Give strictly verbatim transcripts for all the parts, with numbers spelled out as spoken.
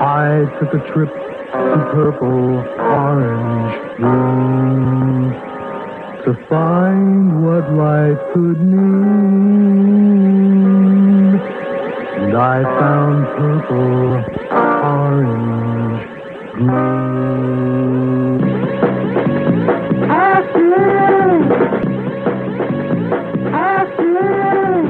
I took a trip to purple, orange, green to find what life could mean. And I found purple, orange, green. Ashley! Ashley!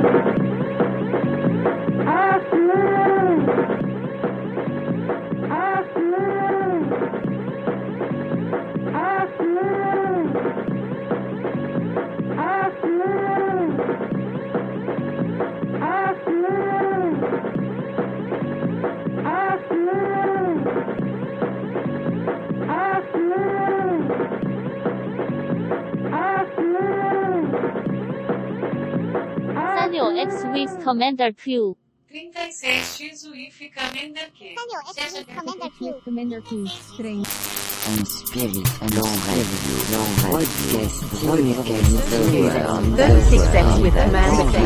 Daniel X with Commander Q. trinta e seis X U I F Commander Q. Daniel X with Commander Q. Commander Q. Trem. Un spirit and all radio, no podcast, podcast, thirty-six steps with Commander Q.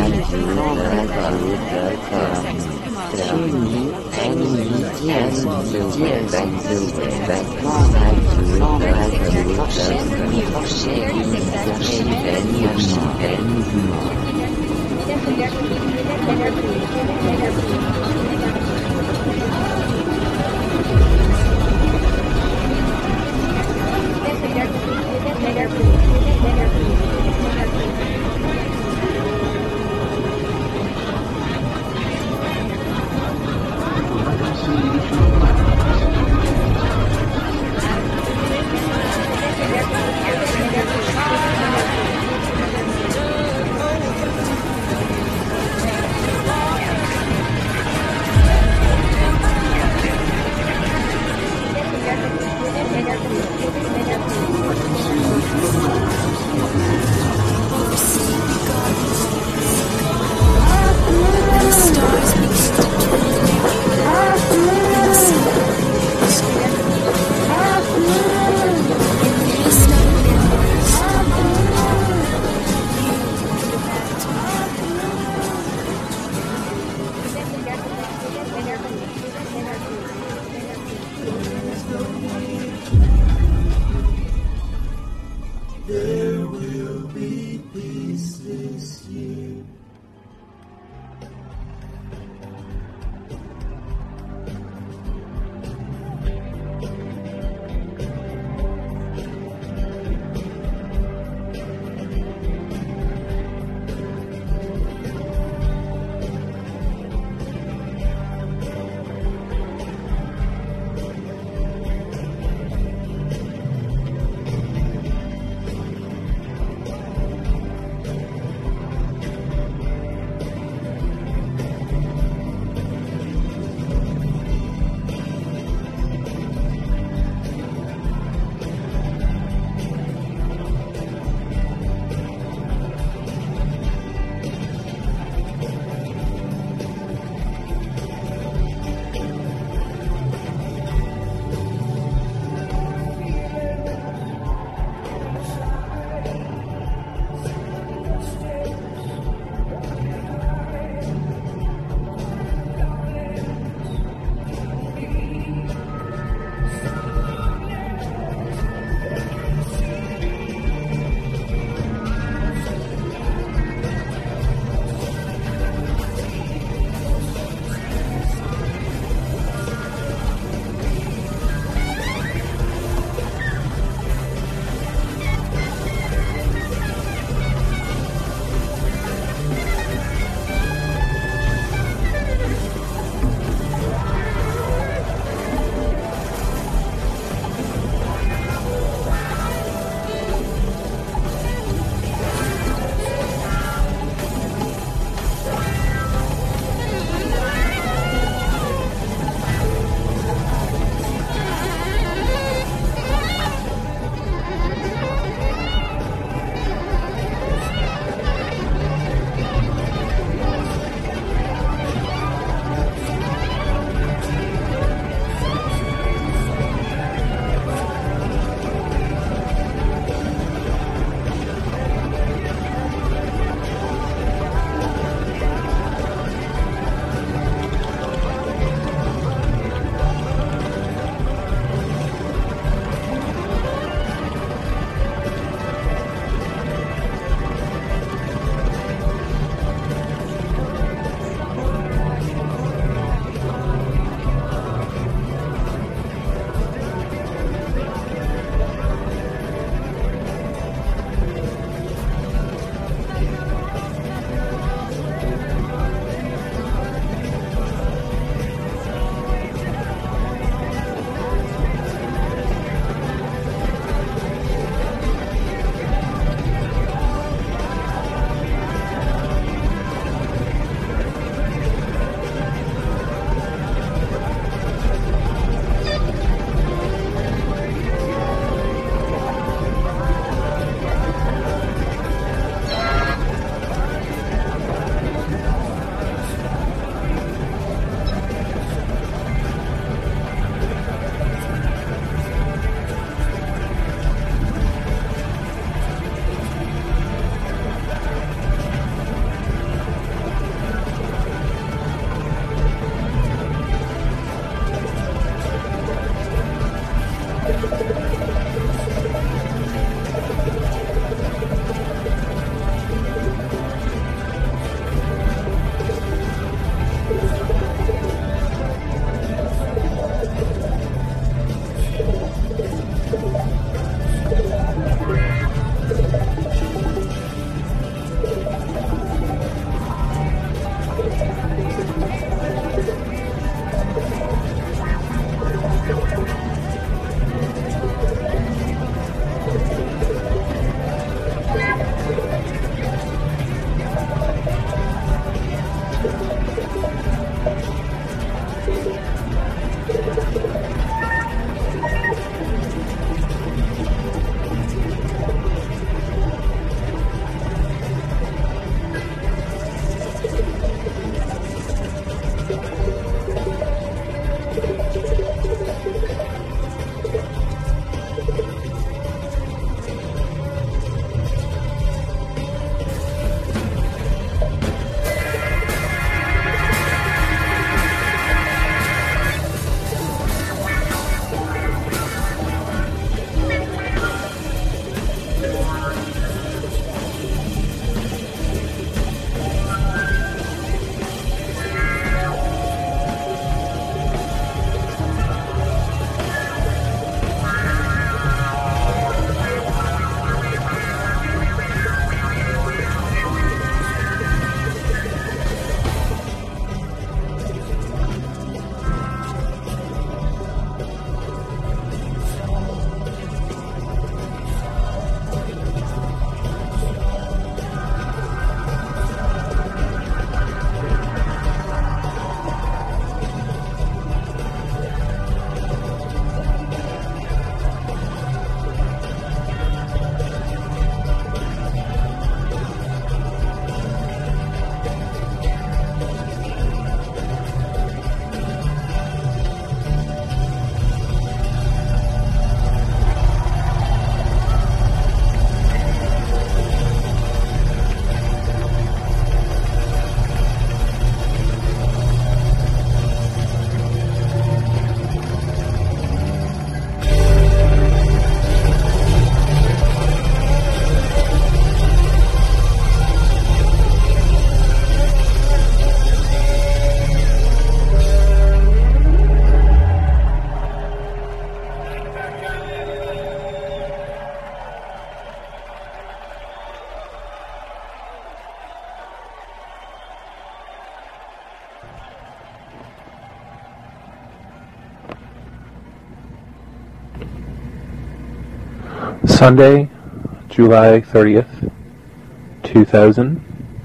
Sunday, July thirtieth, two thousand.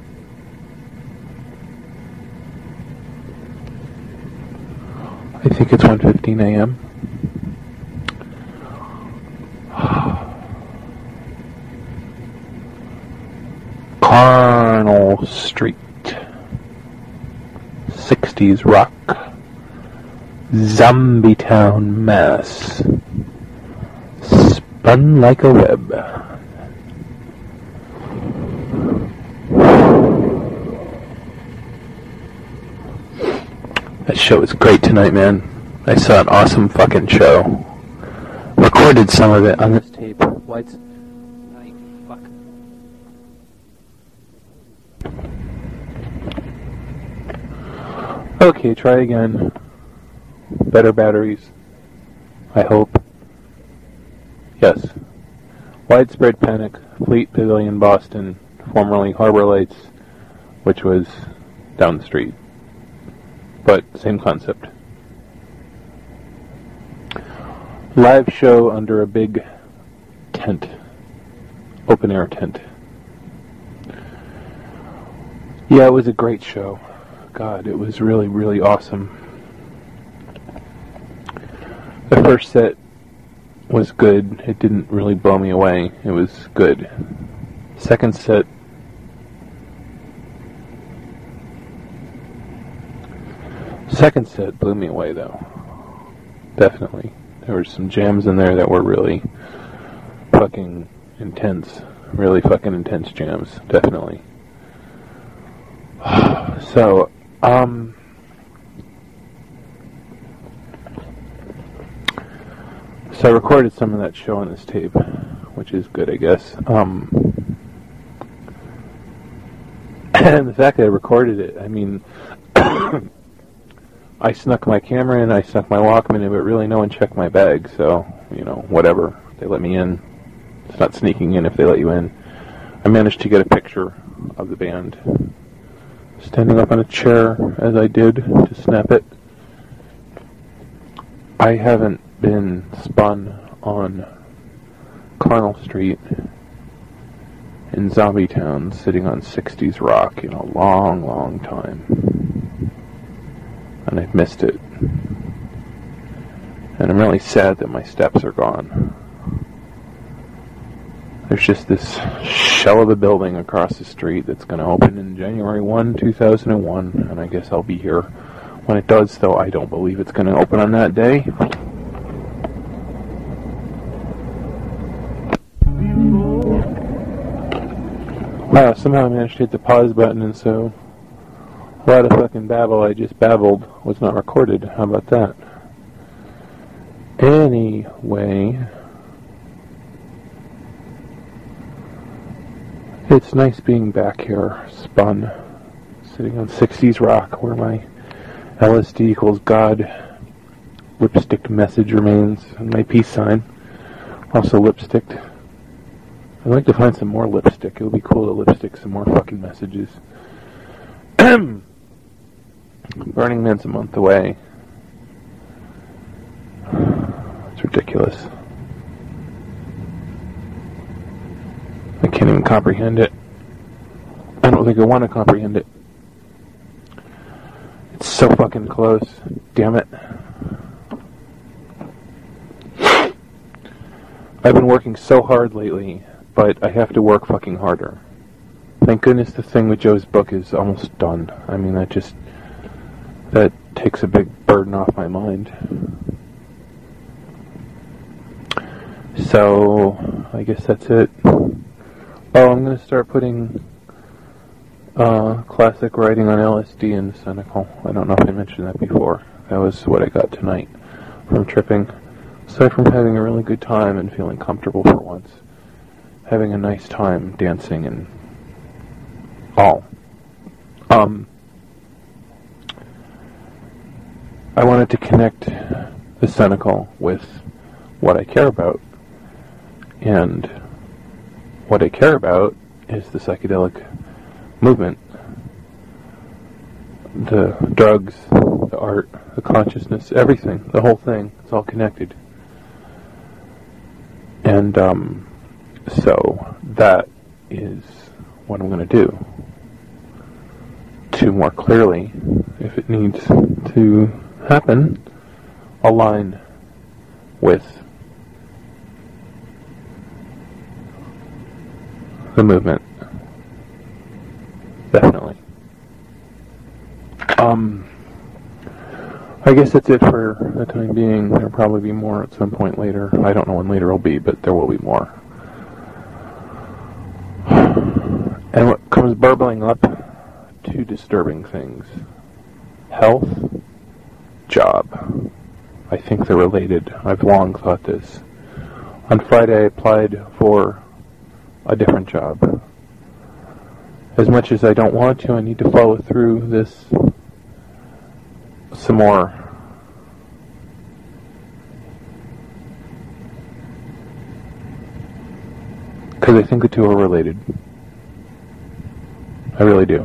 I think it's one fifteen a.m. Carnal Street, sixties rock, Zombie Town, Mass. Spun like a web. That show was great tonight, man. I saw an awesome fucking show. Recorded some of it on this tape. Lights. Fuck. Okay, try again. Better batteries. I hope. Yes. Widespread Panic, Fleet Pavilion, Boston, formerly Harbor Lights, which was down the street. But same concept. Live show under a big tent. Open air tent. Yeah, it was a great show. God, it was really, really awesome. The first set was good. It didn't really blow me away. It was good. Second set, second set blew me away, though. Definitely. There were some jams in there that were really fucking intense. Really fucking intense jams. Definitely. So, um... So I recorded some of that show on this tape, which is good, I guess. Um, and the fact that I recorded it, I mean, I snuck my camera in, I snuck my Walkman in, but really no one checked my bag, so, you know, whatever. They let me in. It's not sneaking in if they let you in. I managed to get a picture of the band standing up on a chair as I did to snap it. I haven't been spun on Carnal Street in Zombie Town sitting on sixties rock in a long, long time. And I've missed it. And I'm really sad that my steps are gone. There's just this shell of a building across the street that's going to open in January first, two thousand one, and I guess I'll be here when it does, though I don't believe it's going to open on that day. Wow, somehow I managed to hit the pause button, and so a lot of fucking babble I just babbled was not recorded. How about that? Anyway, it's nice being back here, spun, sitting on sixties rock, where my L S D equals God lipstick message remains, and my peace sign, also lipsticked. I'd like to find some more lipstick. It would be cool to lipstick some more fucking messages. Burning Man's a month away. It's ridiculous. I can't even comprehend it. I don't think I want to comprehend it. It's so fucking close. Damn it. I've been working so hard lately, but I have to work fucking harder. Thank goodness the thing with Joe's book is almost done. I mean, that just, that takes a big burden off my mind. So, I guess that's it. Oh, I'm going to start putting uh, classic writing on L S D in Cynical. I don't know if I mentioned that before. That was what I got tonight from tripping. Aside from having a really good time and feeling comfortable for once, having a nice time dancing and all. Um, I wanted to connect the Cynical with what I care about. And what I care about is the psychedelic movement. The drugs, the art, the consciousness, everything, the whole thing. It's all connected. And, um, So that is what I'm going to do. To more clearly, if it needs to happen, align with the movement. Definitely. Um, I guess that's it for the time being. There'll probably be more at some point later. I don't know when later will be, but there will be more. And what comes burbling up, two disturbing things. Health, job. I think they're related. I've long thought this. On Friday I applied for a different job. As much as I don't want to, I need to follow through this some more. Because I think the two are related. I really do.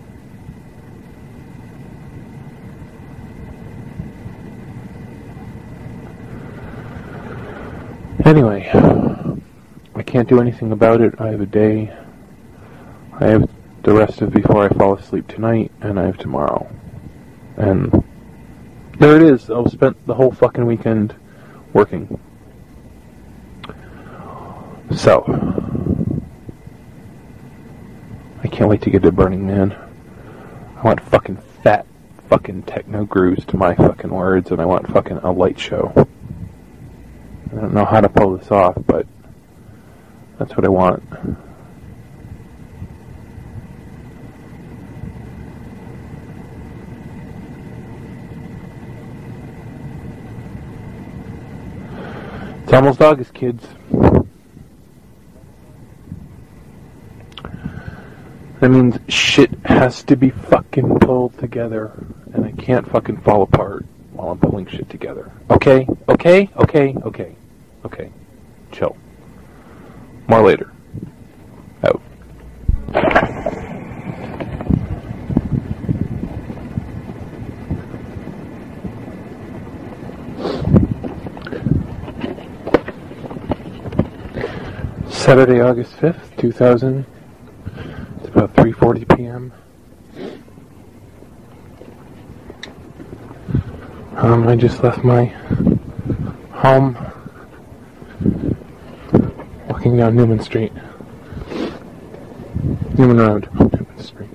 Anyway, I can't do anything about it. I have a day. I have the rest of before I fall asleep tonight, and I have tomorrow. And there it is. I'll spend the whole fucking weekend working. So, I can't wait to get to Burning Man. I want fucking fat fucking techno grooves to my fucking words, and I want fucking a light show. I don't know how to pull this off, but that's what I want. It's almost August, kids. That means shit has to be fucking pulled together, and I can't fucking fall apart while I'm pulling shit together. Okay? Okay? Okay? Okay. Okay. Chill. More later. Out. Saturday, August fifth, two thousand. It's about three forty p.m. Um, I just left my home, walking down Newman Street. Newman Road, Newman Street.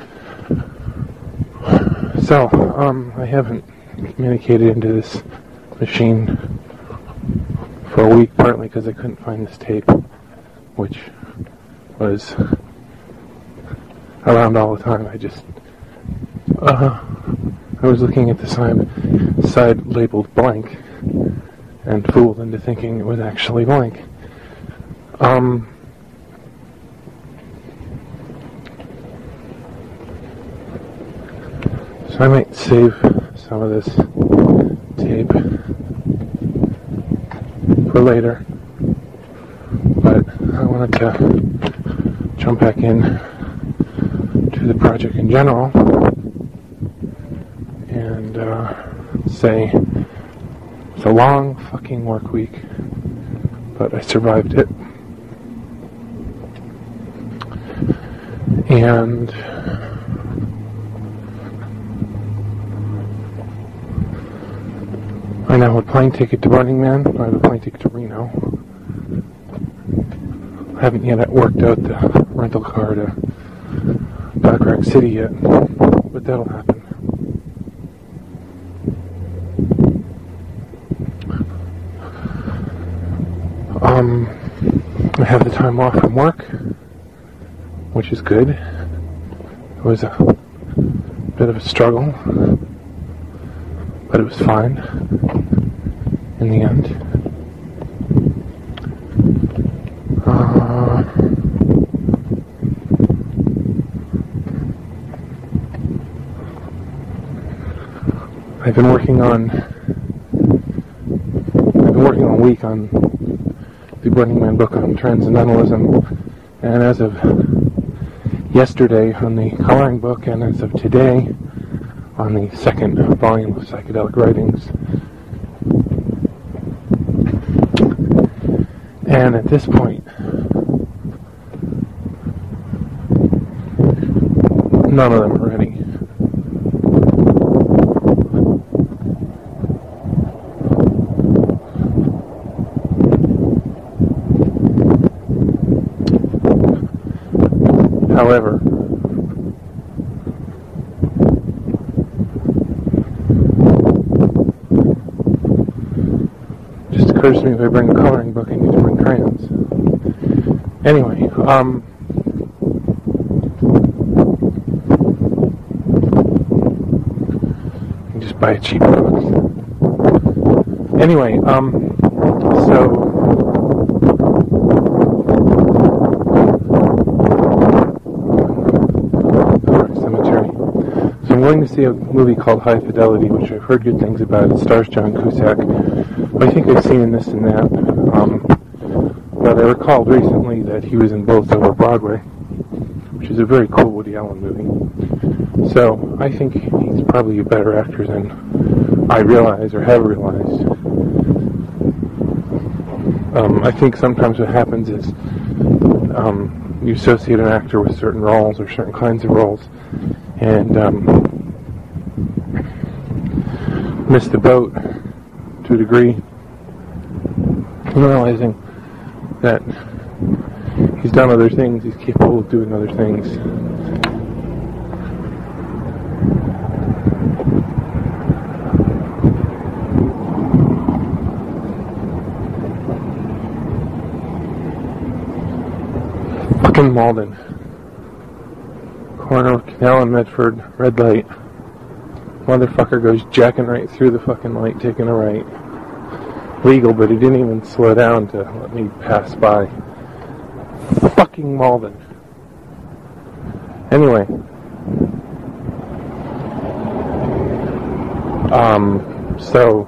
So, um, I haven't communicated into this machine for a week, partly because I couldn't find this tape, which was around all the time. I just, uh, I was looking at the side, side labeled blank, and fooled into thinking it was actually blank. Um, so I might save some of this tape for later, but I wanted to jump back in to the project in general and uh, say it's a long fucking work week, but I survived it. And I now have a plane ticket to Burning Man. I have a plane ticket to Reno. I haven't yet worked out the rental car to Backrack City yet, but that'll happen. Um, I have the time off from work, which is good. It was a bit of a struggle, but it was fine in the end. Uh, I've been working on I've been working all week on the Burning Man book on Transcendentalism, and as of yesterday on the coloring book, and as of today on the second volume of Psychedelic Writings. And at this point, none of them are ready. However, just occurs to me if I bring a coloring book, I need to bring crayons. Anyway, um, you can just buy a cheap book. Anyway, um, so. I'm going to see a movie called High Fidelity, which I've heard good things about. It stars John Cusack. I think I've seen this and that. Um, but I recalled recently that he was in Both Over Broadway, which is a very cool Woody Allen movie. So I think he's probably a better actor than I realize or have realized. Um, I think sometimes what happens is um, you associate an actor with certain roles or certain kinds of roles, and um, miss the boat to a degree, realizing that he's done other things, he's capable of doing other things. Fucking Malden. Corner of Canal and Medford, red light. Motherfucker goes jacking right through the fucking light, taking a right. Legal, but he didn't even slow down to let me pass by. Fucking Malden. Anyway. Um, so...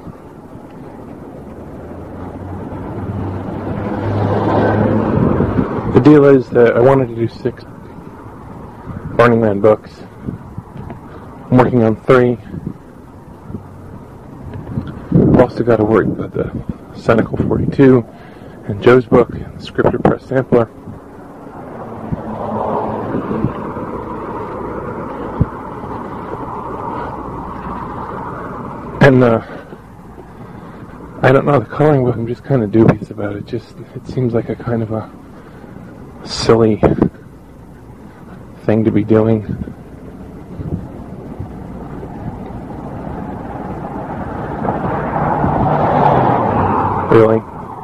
The deal is that I wanted to do six Burning Man books. I'm working on three. I've also got to worry about the Cynical forty-two and Joe's book, and the Scripture Press Sampler. And uh, I don't know, the coloring book, I'm just kind of dubious about it. Just it seems like a kind of a silly thing to be doing. Really?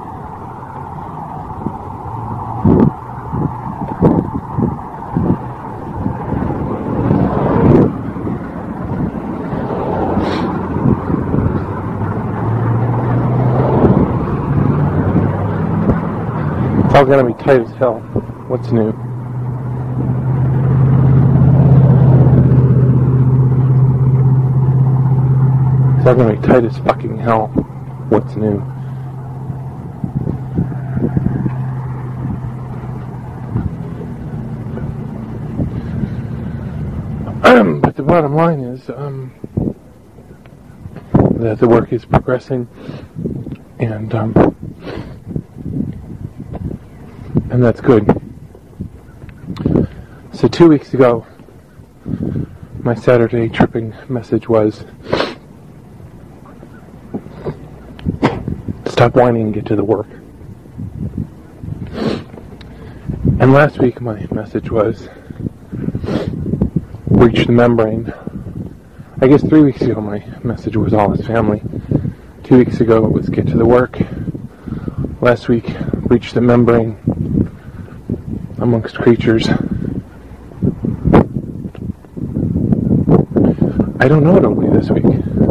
It's all gonna be tight as hell. What's new? It's all gonna be tight as fucking hell. What's new? But the bottom line is um, that the work is progressing, and um, and that's good. So two weeks ago, my Saturday tripping message was, stop whining and get to the work. And last week my message was, reach the membrane. I guess three weeks ago my message was all his family. Two weeks ago it was get to the work. Last week, reach the membrane amongst creatures. I don't know what it'll be this week.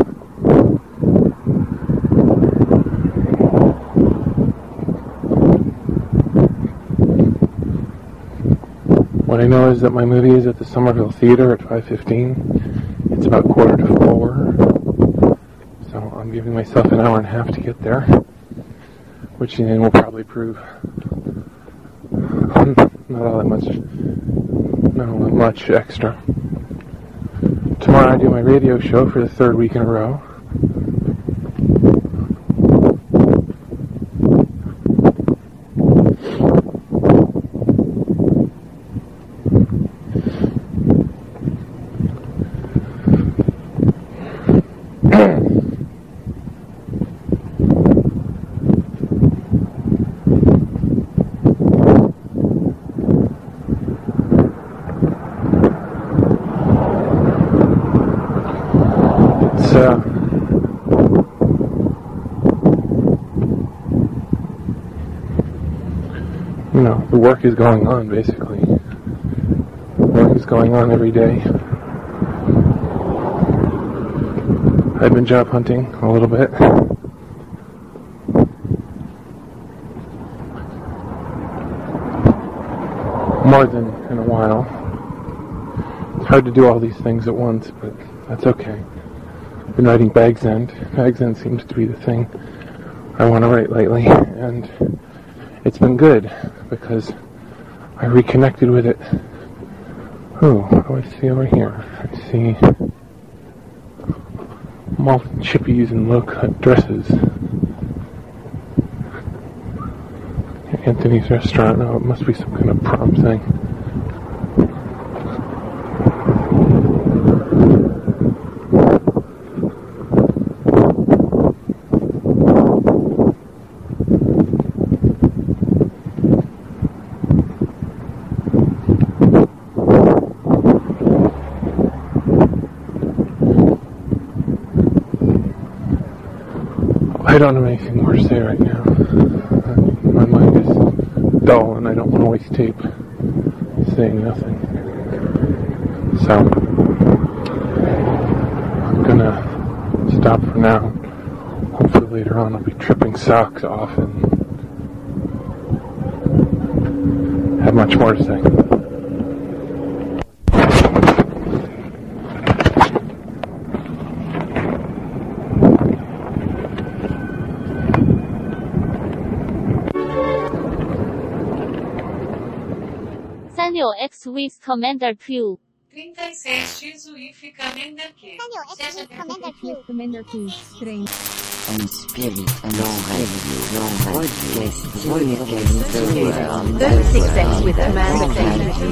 What I know is that my movie is at the Somerville Theater at five fifteen. It's about quarter to four. So I'm giving myself an hour and a half to get there, which then will probably prove not all that much, not all that much extra. Tomorrow I do my radio show for the third week in a row. you know, the work is going on, basically. Work is going on every day. I've been job hunting a little bit. More than in a while. It's hard to do all these things at once, but that's okay. I've been writing Bag's End. Bag's End seems to be the thing I want to write lately, and it's been good because I reconnected with it. Oh, what do I see over here? I see malt chippies and low-cut dresses. Anthony's restaurant. Oh, it must be some kind of prom thing. I don't have anything more to say right now. My mind is dull and I don't want to waste tape saying nothing. So, I'm gonna stop for now. Hopefully later on I'll be tripping socks off and have much more to say. Daniel X with Commander Q. trinta e seis X U I Commander Q. Commander Q. Trem. On spirit and on radio, on podcast, podcast the world. thirty-six X with Commander Q.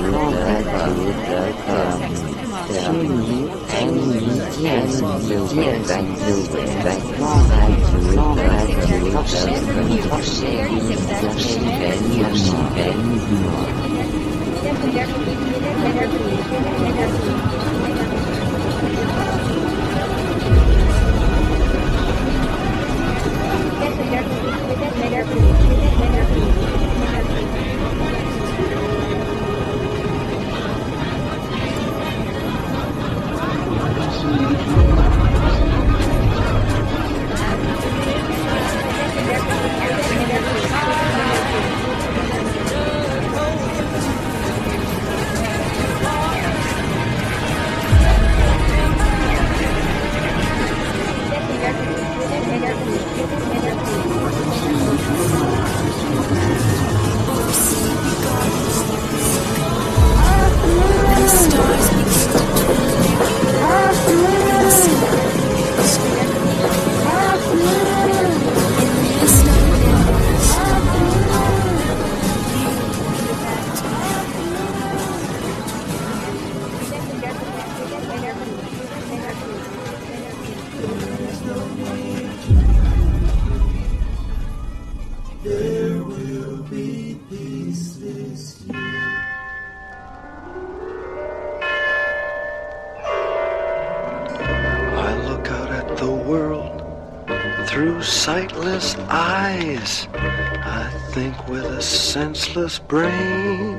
Through sightless eyes, I think with a senseless brain.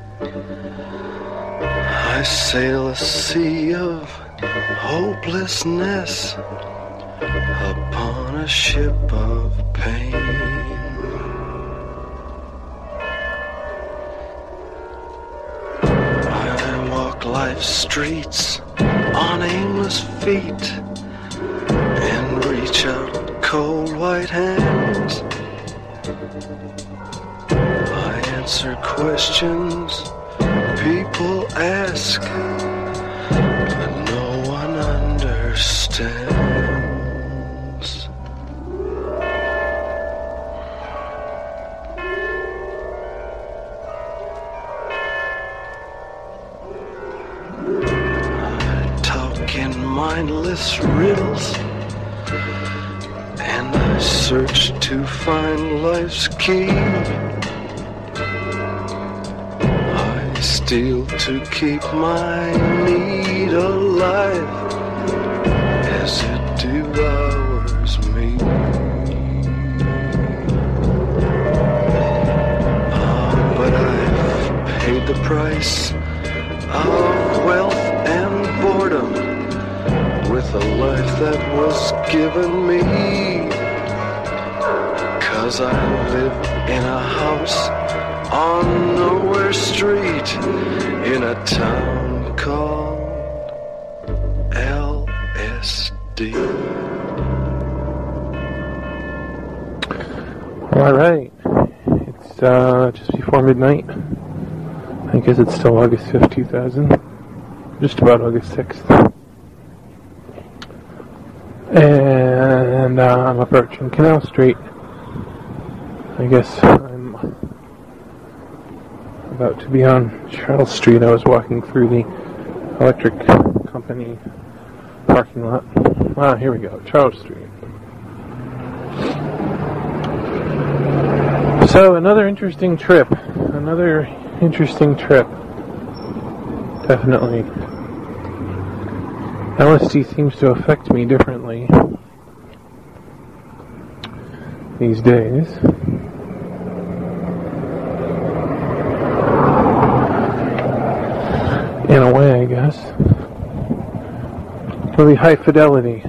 I sail a sea of hopelessness upon a ship of pain. I walk life's streets on aimless feet and reach out cold white hands. I answer questions people ask, but no one understands. I talk in mindless riddles, and I search to find life's key. I steal to keep my need alive, as it devours me. Ah, price of wealth and boredom with a life that was given me. 'Cause I live in a house on Nowhere Street in a town called L S D. Alright, it's uh, just before midnight. I guess it's still August fifth, two thousand. Just about August sixth. And uh, I'm approaching Canal Street. I guess I'm about to be on Charles Street. I was walking through the electric company parking lot. Ah, here we go, Charles Street. So, another interesting trip. Another interesting trip. Definitely. L S D seems to affect me differently these days. In a way, I guess. Really high fidelity.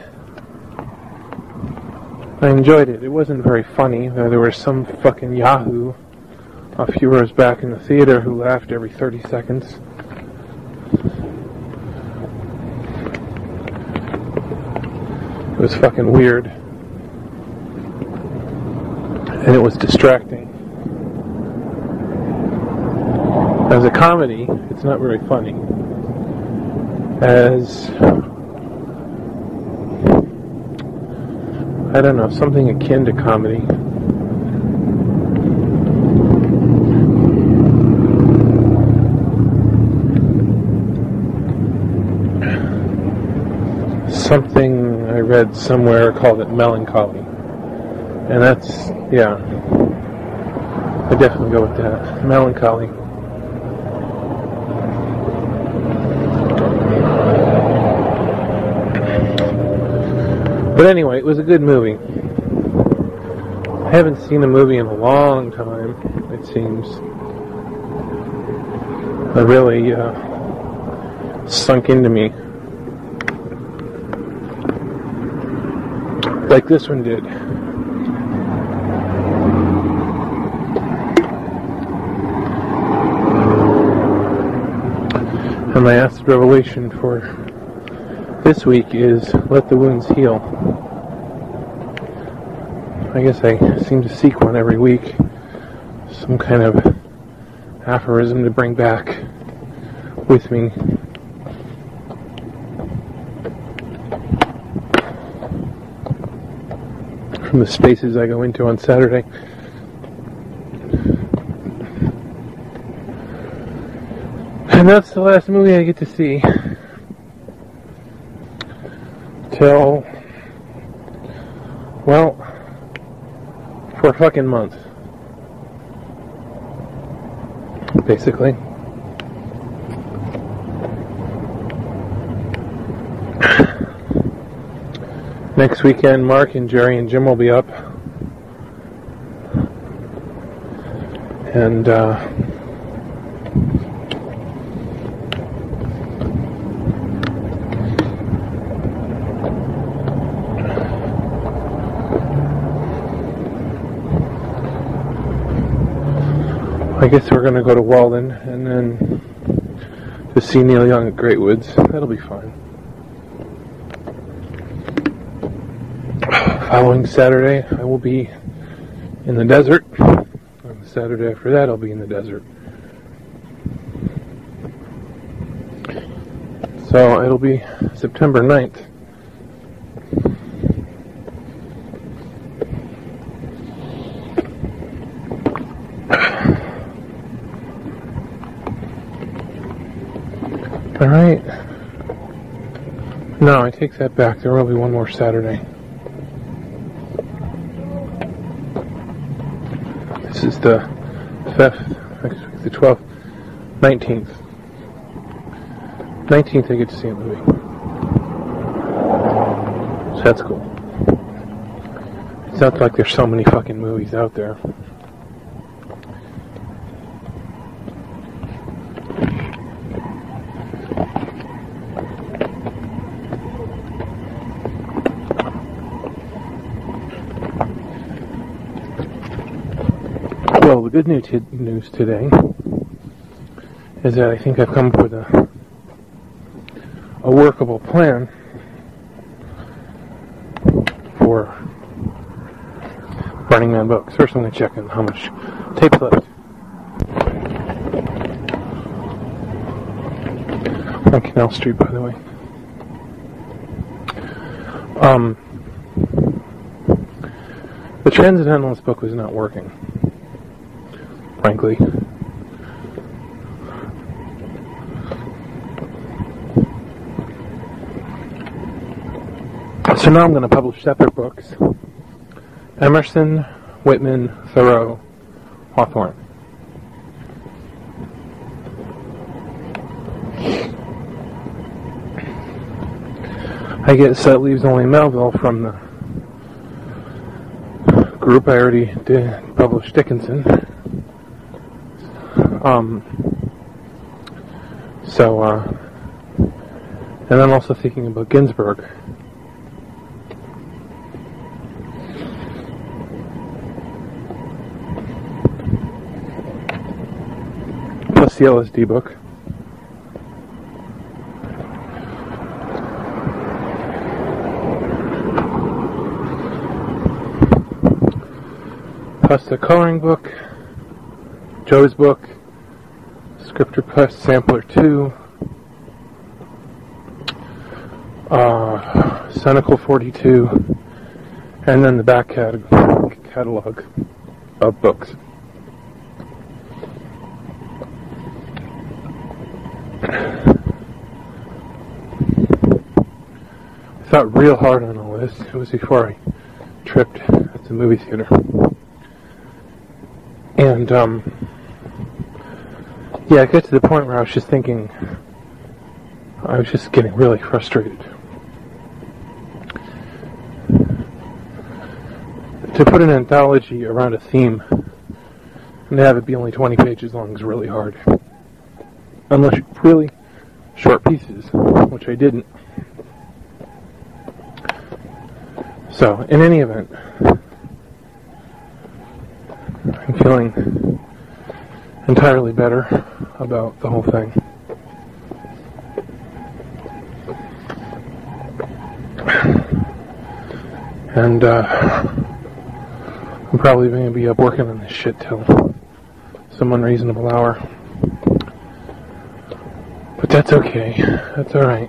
I enjoyed it. It wasn't very funny. There was some fucking yahoo a few rows back in the theater who laughed every thirty seconds. It was fucking weird. And it was distracting. As a comedy, it's not very funny. As, I don't know, something akin to comedy. Something I read somewhere called it melancholy. And that's, yeah, I definitely go with that. Melancholy. But anyway, it was a good movie. I haven't seen a movie in a long time, it seems. It really uh, sunk into me. Like this one did. And my acid revelation for this week is let the wounds heal. I guess I seem to seek one every week. Some kind of aphorism to bring back with me. From the spaces I go into on Saturday. And that's the last movie I get to see. Till, well, for a fucking month. Basically. Next weekend, Mark and Jerry and Jim will be up. And, uh, I guess we're going to go to Walden and then to see Neil Young at Great Woods. That'll be fine. Following Saturday, I will be in the desert. On the Saturday after that, I'll be in the desert. So it'll be September ninth. Alright. No, I take that back. There will be one more Saturday. This is the fifth, next week, the twelfth, nineteenth. nineteenth I get to see a movie. So that's cool. It's not like there's so many fucking movies out there. Well, the good news, news today is that I think I've come up with a, a workable plan for Burning Man books. First I'm going to check in how much tape's left. On Canal Street, by the way. Um, the Transcendentalist book was not working, frankly. So now I'm going to publish separate books. Emerson, Whitman, Thoreau, Hawthorne. I get Set Leaves Only Melville from the group I already did publish Dickinson. Um, so, uh, and I'm also thinking about Ginsberg. Plus the L S D book. Plus the coloring book, Joe's book, Scripture Plus Sampler two, uh, Senecal forty-two, and then the back catalog, catalog of books. I thought real hard on all this. It was before I tripped at the movie theater. And, um, yeah, I got to the point where I was just thinking, I was just getting really frustrated. To put an anthology around a theme and have it be only twenty pages long is really hard. Unless you really short pieces, which I didn't. So, in any event, I'm feeling entirely better about the whole thing. And, uh, I'm probably going to be up working on this shit till some unreasonable hour. But that's okay. That's alright.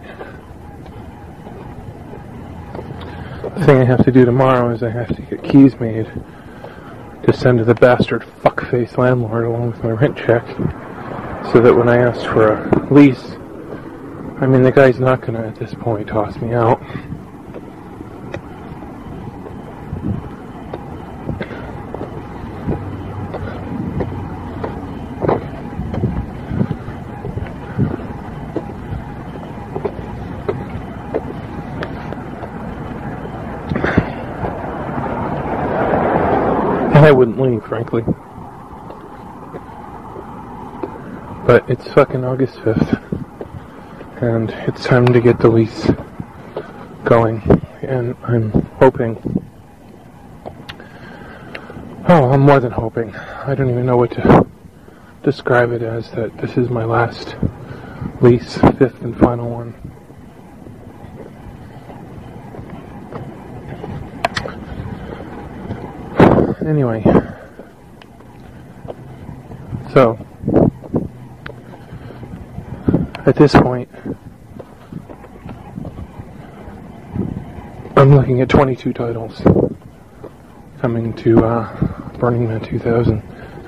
The thing I have to do tomorrow is I have to get keys made to send to the bastard fuckface landlord along with my rent check, so that when I ask for a lease, I mean, the guy's not gonna at this point toss me out. I wouldn't leave, frankly. But it's fucking August fifth. And it's time to get the lease going. And I'm hoping... Oh, I'm more than hoping. I don't even know what to describe it as, that this is my last lease, fifth and final one. Anyway, so, at this point, I'm looking at twenty-two titles coming to uh, Burning Man two thousand.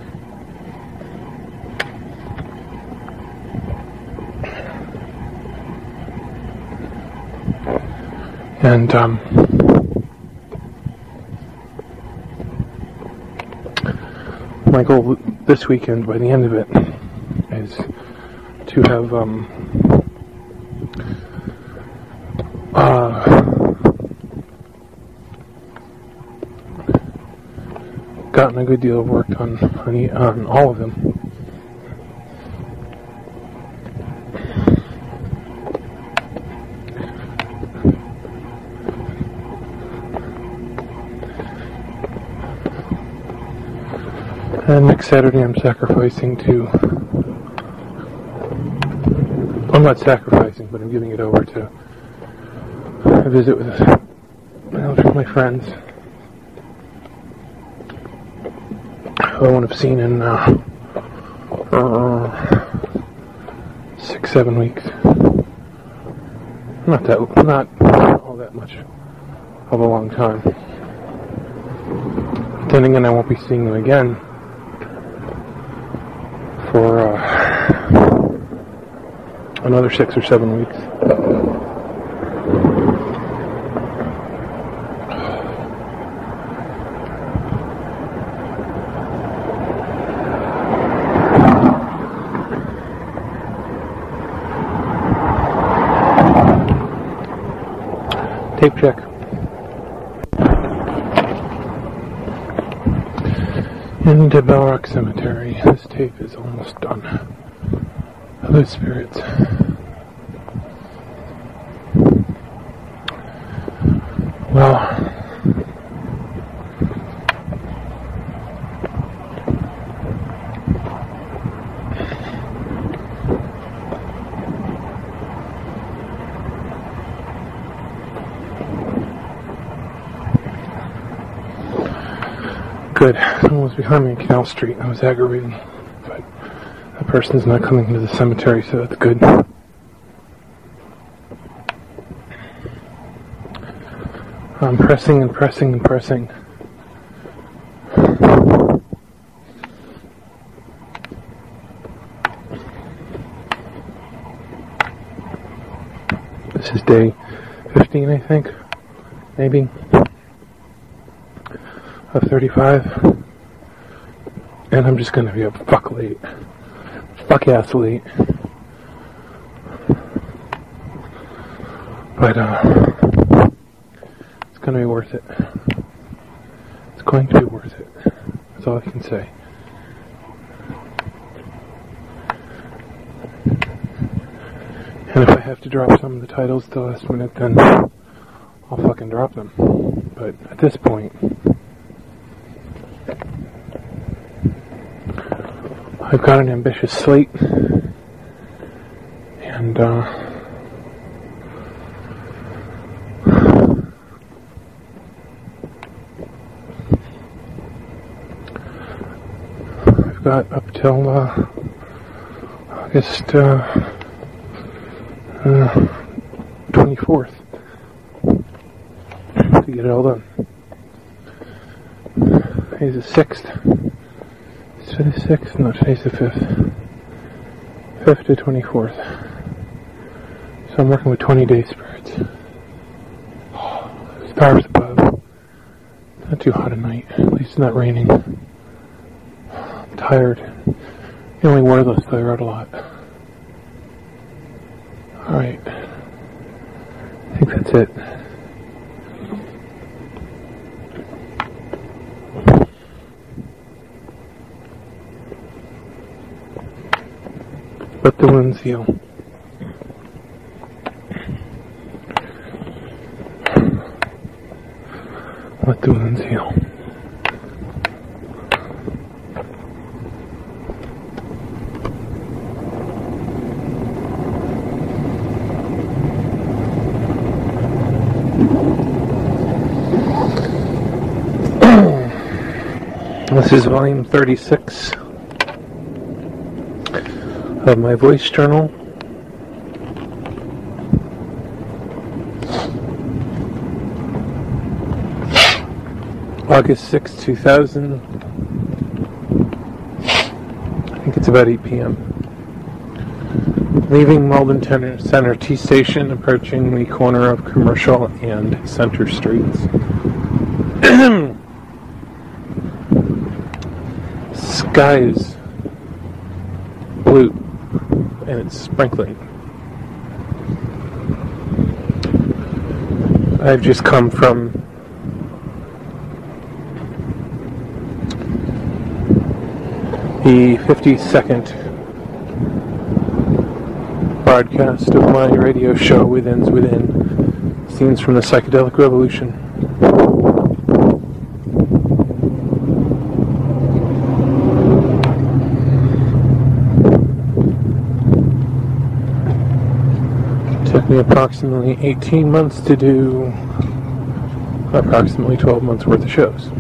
And, um... my goal this weekend, by the end of it, is to have um, uh, gotten a good deal of work done on, on all of them. And next Saturday I'm sacrificing to... I'm not sacrificing, but I'm giving it over to a visit with uh, my friends who I won't have seen in uh, uh, six, seven weeks. Not that, not all that much of a long time. Then again, I won't be seeing them again for uh, another six or seven weeks. Tape check. Into Bell Cemetery. This tape is almost done. Hello, spirits. Well, good. Someone was behind me on Canal Street. I was aggravating, but that person's not coming into the cemetery, so that's good. I'm pressing and pressing and pressing. This is day fifteen, I think, maybe, of thirty-five, and I'm just gonna be up fuck late, fuck ass late, but uh, it's gonna be worth it. It's going to be worth it. That's all I can say. And if I have to drop some of the titles at the last minute, then I'll fucking drop them. But at this point, I've got an ambitious slate, and uh, I've got up till uh, August uh, uh, twenty-fourth to get it all done. Today's the sixth. Today's the sixth? No, today's the fifth. fifth to twenty-fourth. So I'm working with twenty day spirits. Stars above. Not too hot at night. At least it's not raining. I'm tired. The only word list I wrote a lot. Alright. I think that's it. Let the wounds heal. Let the wounds heal. This is volume thirty-six of my voice journal. August sixth, two thousand. I think it's about eight p.m. Leaving Malden Center T Station, approaching the corner of Commercial and Center Streets. Sky is blue and it's sprinkling. I've just come from the fifty-second broadcast of my radio show Within's Within, Scenes from the Psychedelic Revolution. me approximately eighteen months to do approximately twelve months worth of shows.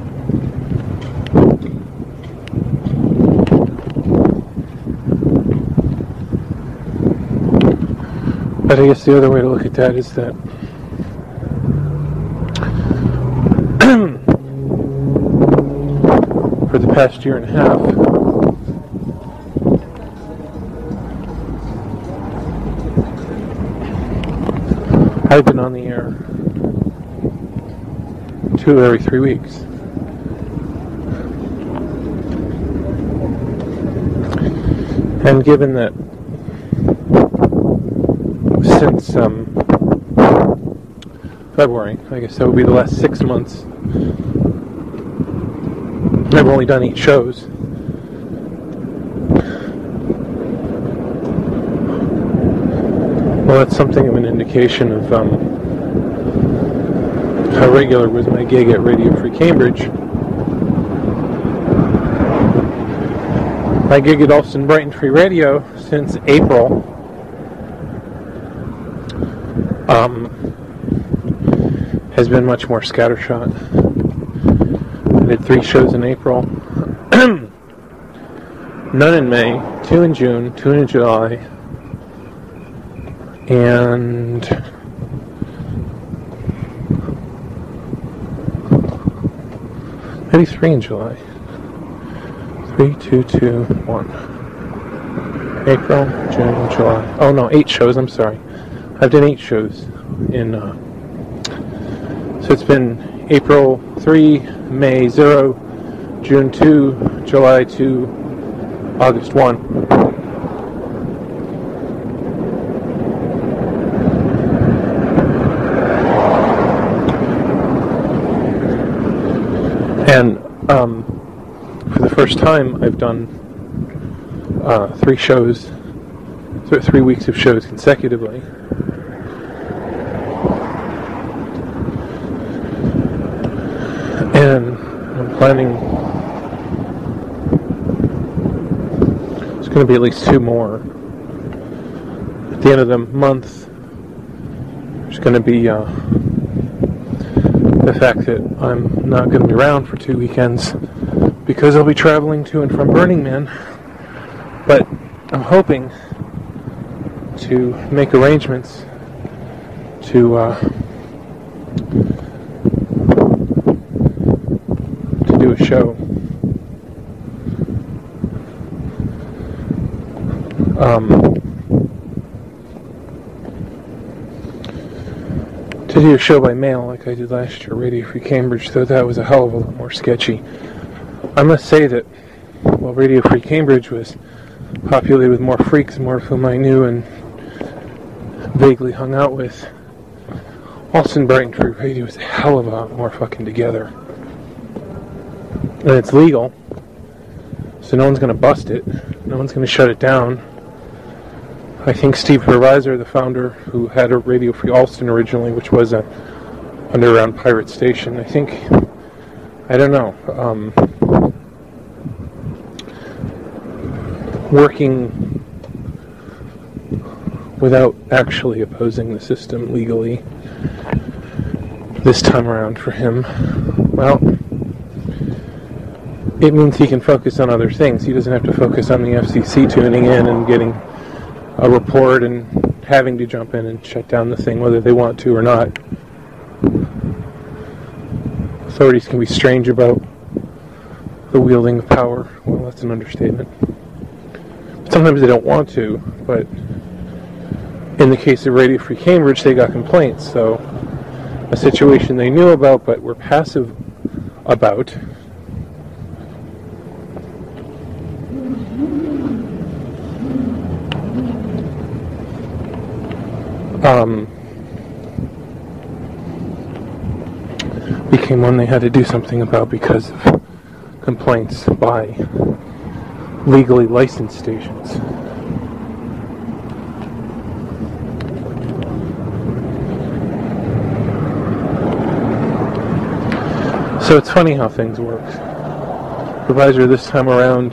But I guess the other way to look at that is that for the past year and a half, I've been on the air two every three weeks. And given that since um, February, I guess that would be the last six months, I've only done eight shows. Well, that's something of an indication of um, how regular was my gig at Radio Free Cambridge. My gig at Alston Brighton Free Radio since April um, has been much more scattershot. I did three shows in April, none in May, two in June, two in July, and maybe three in July. Three, two, two, one. April, June, July. Oh no, eight shows, I'm sorry. I've done eight shows in, uh, so it's been April three, May zero, June two, July two, August one. And um, for the first time, I've done uh, three shows, th- three weeks of shows consecutively. And I'm planning, it's going to be at least two more. At the end of the month, there's going to be uh, the fact that I'm not going to be around for two weekends because I'll be traveling to and from Burning Man. But I'm hoping to make arrangements to uh, to do a show. Um, to do a show by mail like I did last year, Radio Free Cambridge, though that was a hell of a lot more sketchy. I must say that while Radio Free Cambridge was populated with more freaks, more of whom I knew and vaguely hung out with, Alston Brighton Free Radio was a hell of a lot more fucking together. And it's legal, so no one's going to bust it. No one's going to shut it down. I think Steve Provisor, the founder, who had a Radio Free Alston originally, which was a underground pirate station, I think, I don't know, um, working without actually opposing the system legally this time around for him, well, it means he can focus on other things. He doesn't have to focus on the F C C tuning in and getting a report and having to jump in and shut down the thing whether they want to or not. Authorities can be strange about the wielding of power. Well, that's an understatement. Sometimes they don't want to, but in the case of Radio Free Cambridge, they got complaints, so a situation they knew about but were passive about. Um, became one they had to do something about because of complaints by legally licensed stations. So it's funny how things work. Provisor this time around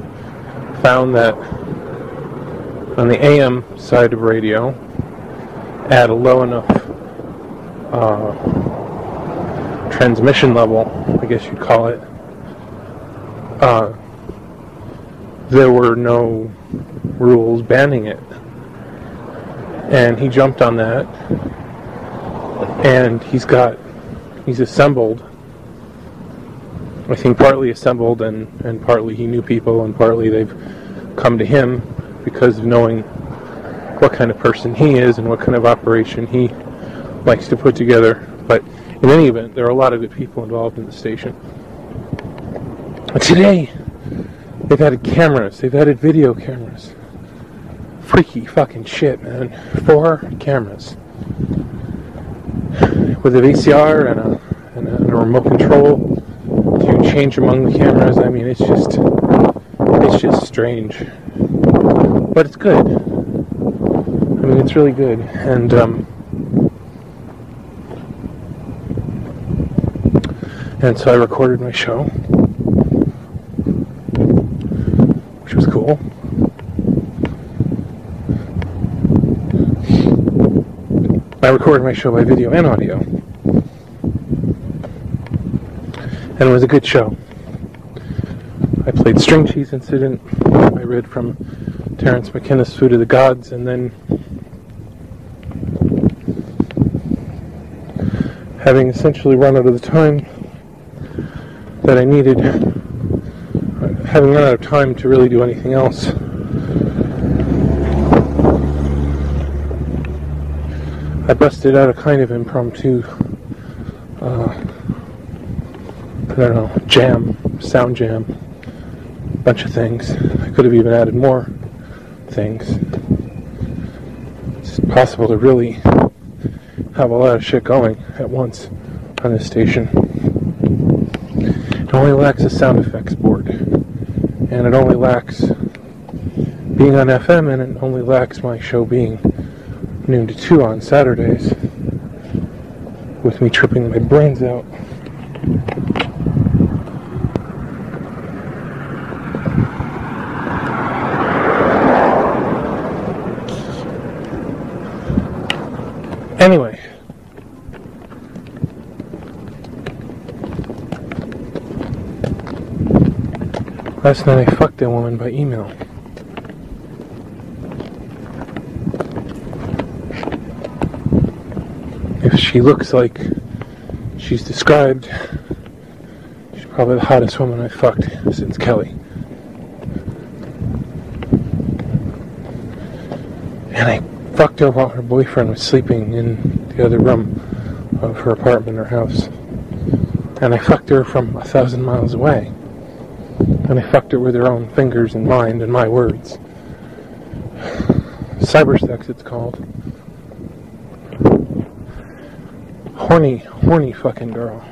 found that on the A M side of radio, at a low enough uh, transmission level, I guess you'd call it, uh, there were no rules banning it. And he jumped on that, and he's got, he's assembled, I think partly assembled and, and partly he knew people and partly they've come to him because of knowing what kind of person he is and what kind of operation he likes to put together. But in any event, there are a lot of good people involved in the station. But today, they've added cameras, they've added video cameras. Freaky fucking shit, man. Four cameras. With a V C R and a, and a, and a remote control to change among the cameras. I mean, it's just, it's just strange. But it's good. I mean, it's really good. And, um, and so I recorded my show, which was cool. I recorded my show by video and audio. And it was a good show. I played String Cheese Incident. I read from Terence McKenna's Food of the Gods, and then, having essentially run out of the time that I needed, having run out of time to really do anything else, I busted out a kind of impromptu, uh, I don't know, jam, sound jam, bunch of things. I could have even added more things. It's possible to really have a lot of shit going at once on this station. It only lacks a sound effects board, and it only lacks being on F M, and it only lacks my show being noon to two on Saturdays, with me tripping my brains out. Anyway, last night I fucked a woman by email. If she looks like she's described, she's probably the hottest woman I've fucked since Kelly. And I fucked her while her boyfriend was sleeping in the other room of her apartment or house. And I fucked her from a thousand miles away. And I fucked her with her own fingers and mind and my words. Cybersex, it's called. Horny, horny fucking girl.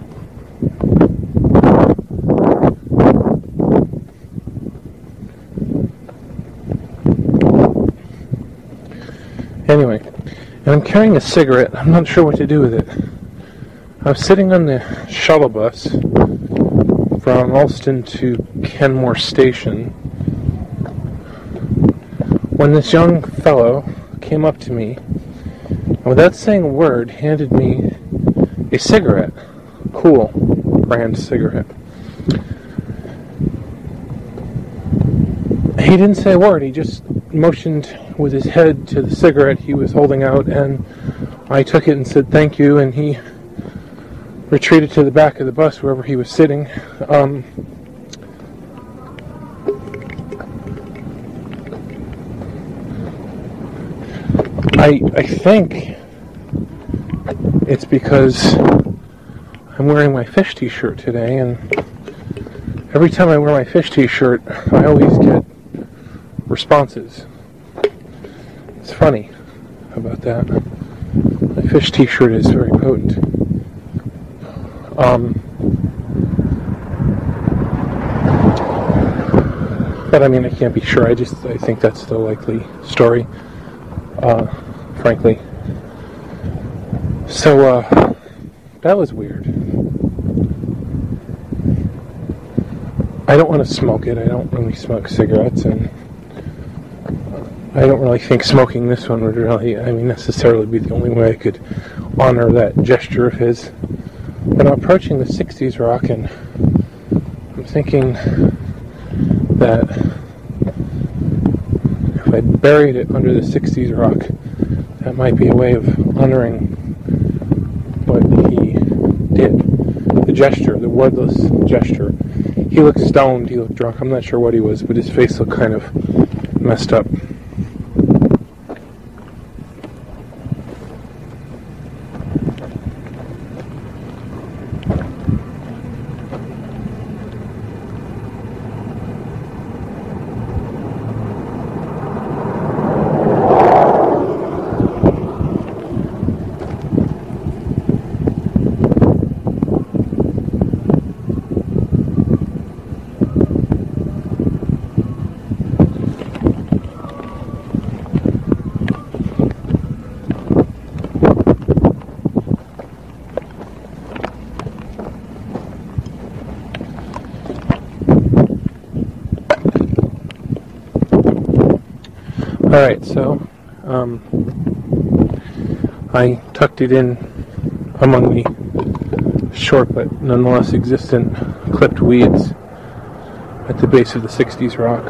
Anyway, and I'm carrying a cigarette. I'm not sure what to do with it. I was sitting on the shuttle bus from Alston to Kenmore Station when this young fellow came up to me and without saying a word handed me a cigarette. Cool brand cigarette. He didn't say a word. He just motioned with his head to the cigarette he was holding out, and I took it and said thank you, and he retreated to the back of the bus wherever he was sitting. Um, I I think it's because I'm wearing my Fish t-shirt today, and every time I wear my Fish t-shirt, I always get responses. It's funny about that. My Fish t-shirt is very potent. Um, but I mean, I can't be sure. I just, I think that's the likely story, uh, frankly. So, uh, that was weird. I don't want to smoke it. I don't really smoke cigarettes, and I don't really think smoking this one would really, I mean, necessarily be the only way I could honor that gesture of his. But I'm approaching the sixties rock, and I'm thinking that if I buried it under the sixties rock, that might be a way of honoring what he did. The gesture, the wordless gesture. He looked stoned, he looked drunk, I'm not sure what he was, but his face looked kind of messed up. Alright, so um, I tucked it in among the short but nonetheless existent clipped weeds at the base of the sixties rock.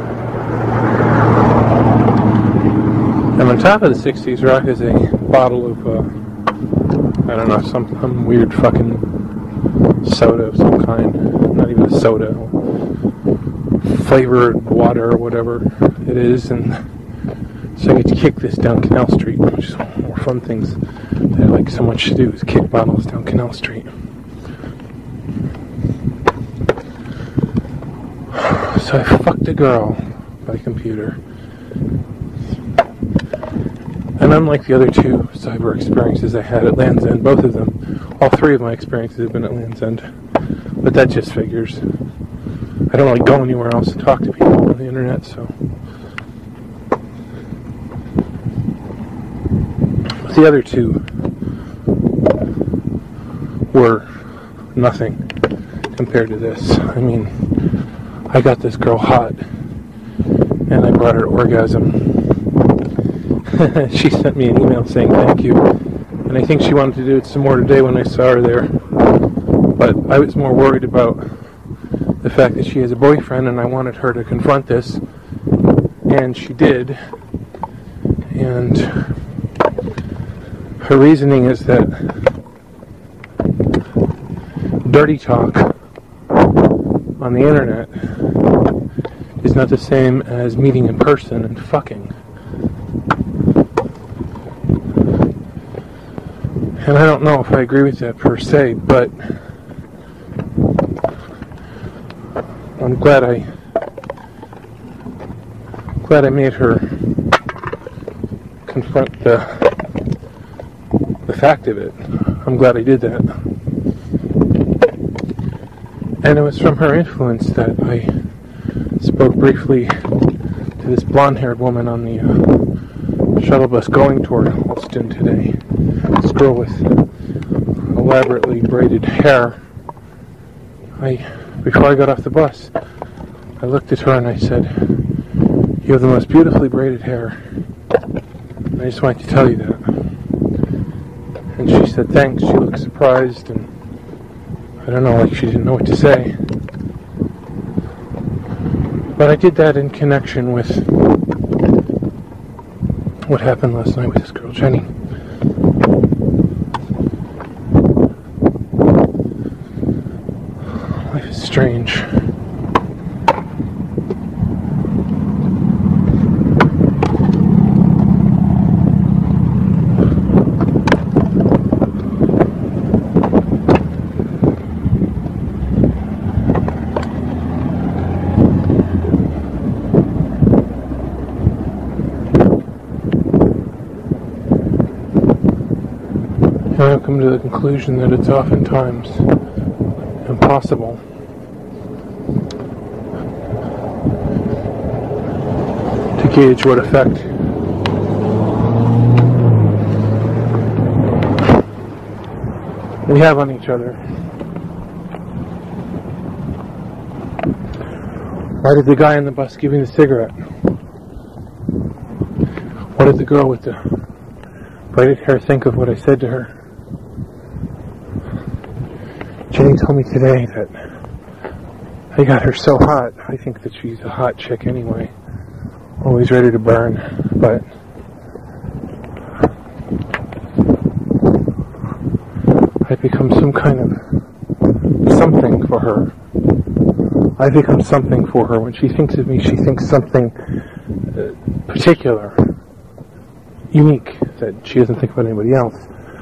And on top of the sixties rock is a bottle of, uh, I don't know, some, some weird fucking soda of some kind. Not even a soda. Flavored water or whatever it is, and so I get to kick this down Canal Street, which is one of the more fun things that I like so much to do, is kick bottles down Canal Street. So I fucked a girl by computer. And unlike the other two cyber experiences I had at Land's End, both of them, all three of my experiences have been at Land's End. But that just figures. I don't really go anywhere else to talk to people on the internet, so... The other two were nothing compared to this. I mean, I got this girl hot, and I brought her to orgasm. She sent me an email saying thank you, and I think she wanted to do it some more today when I saw her there. But I was more worried about the fact that she has a boyfriend, and I wanted her to confront this, and she did. And her reasoning is that dirty talk on the internet is not the same as meeting in person and fucking. And I don't know if I agree with that per se, but I'm glad I glad I made her confront the the fact of it. I'm glad I did that. And it was from her influence that I spoke briefly to this blonde-haired woman on the uh, shuttle bus going toward Holston today. This girl with elaborately braided hair. I, before I got off the bus, I looked at her and I said, "You have the most beautifully braided hair. And I just wanted to tell you that." And she said thanks. She looked surprised, and I don't know, like she didn't know what to say. But I did that in connection with what happened last night with this girl, Jenny. Life is strange. I've come to the conclusion that it's oftentimes impossible to gauge what effect we have on each other. Why did the guy on the bus give me the cigarette? What did the girl with the braided hair think of what I said to her? Jenny told me today that I got her so hot. I think that she's a hot chick anyway. Always ready to burn, but I've become some kind of something for her. I've become something for her. When she thinks of me, she thinks something uh, particular, unique, that she doesn't think about anybody else.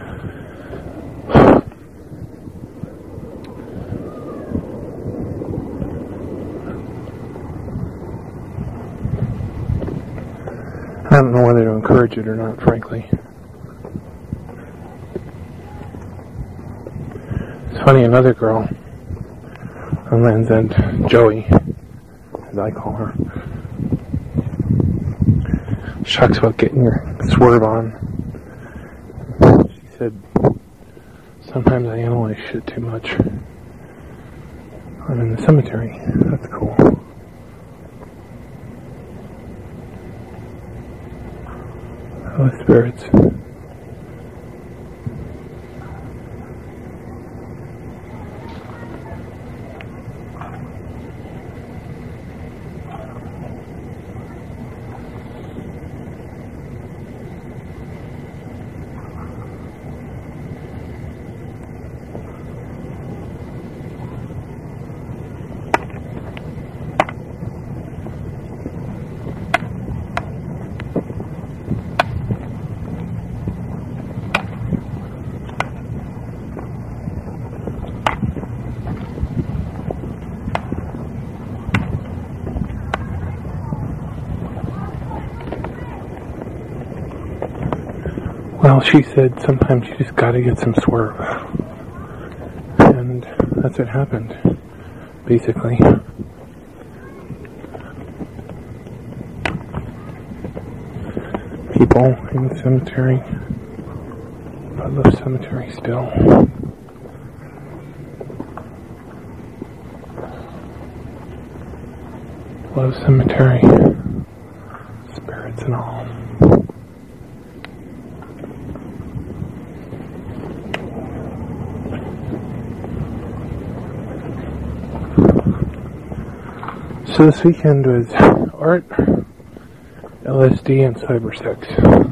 I don't know whether to encourage it or not, frankly. It's funny, another girl on Land's End, Joey, as I call her, she talks about getting your swerve on. She said, sometimes I analyze shit too much. I'm in the cemetery. That's cool. Oh, spirits. Well, she said sometimes you just gotta get some swerve. And that's what happened, basically. People in the cemetery. I love cemetery still. Love cemetery. Spirits and all. So this weekend was art, L S D, and cyber sex.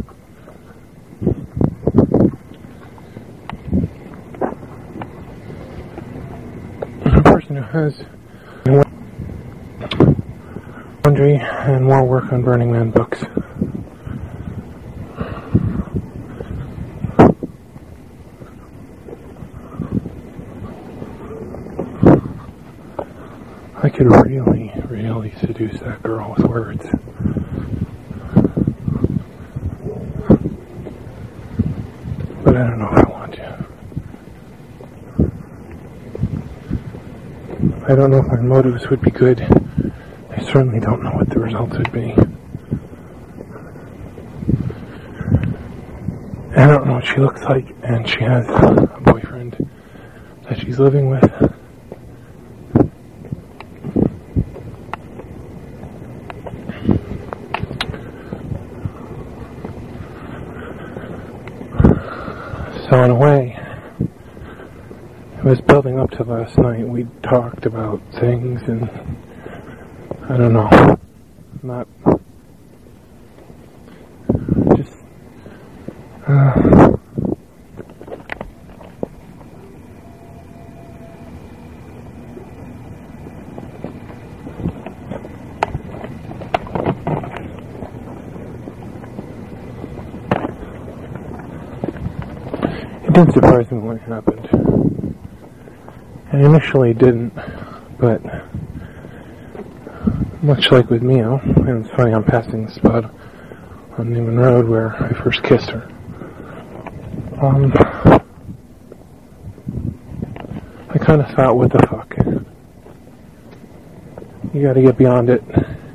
A person who has laundry and more work on Burning Man books. I could really, really seduce that girl with words. But I don't know if I want to. I don't know if my motives would be good. I certainly don't know what the results would be. I don't know what she looks like, and she has a boyfriend that she's living with. So in a way, it was building up to last night. We talked about things, and I don't know, not just uh, it didn't surprise me when it happened. And initially it didn't, but much like with Mio, and it's funny, I'm passing the spot on Newman Road where I first kissed her. Um, I kind of thought, what the fuck? You gotta get beyond it.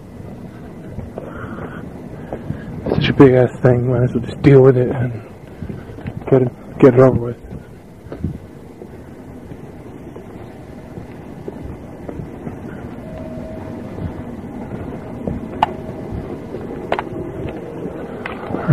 It's such a big ass thing, might as well just deal with it and get it, get it over with.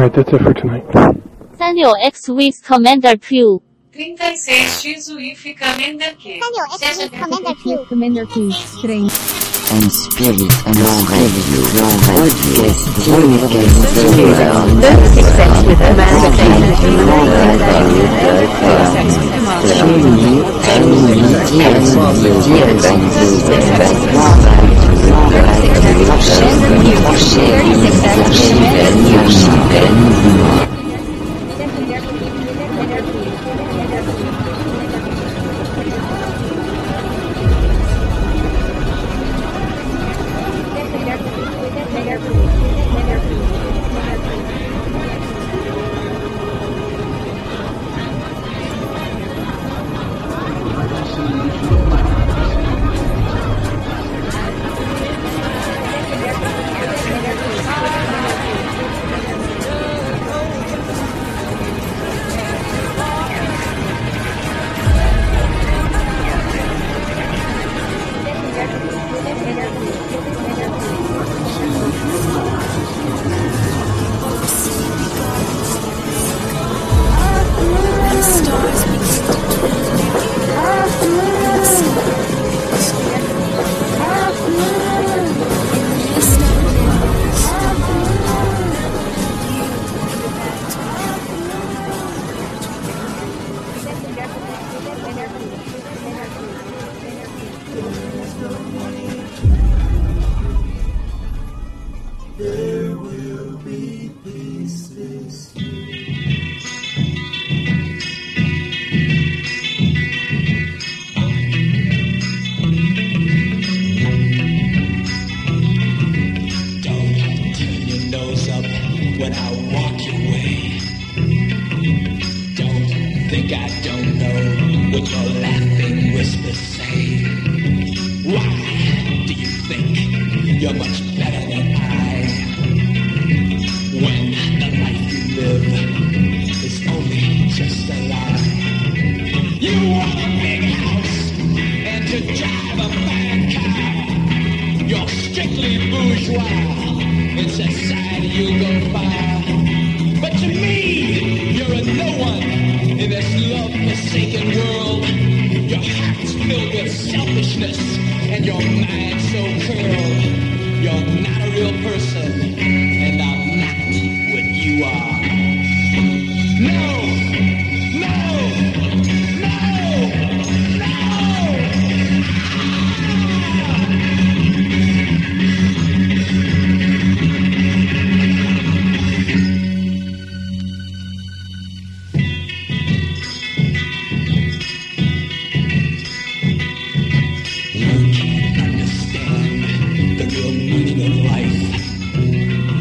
Alright, that's it for tonight. 三六 X with Commander Q. trinta e seis x o if Commander Q. Commander Q. Commander Q. Trem. And spirit and long review, long podcast, podcast, Sex with Commander Q. When I walk your way, don't think I don't know what your laughing whispers say. Why do you think you're much better than I? When the life you live is only just a lie. You want a big house and to drive a fine car. You're strictly bourgeois. In society you go far. But to me, you're a no one in this love-forsaken world. Your heart's filled with selfishness and your mind so curled. You're not a real person, and I'm not what you are. No! No! No! No! You can't understand the real meaning of life.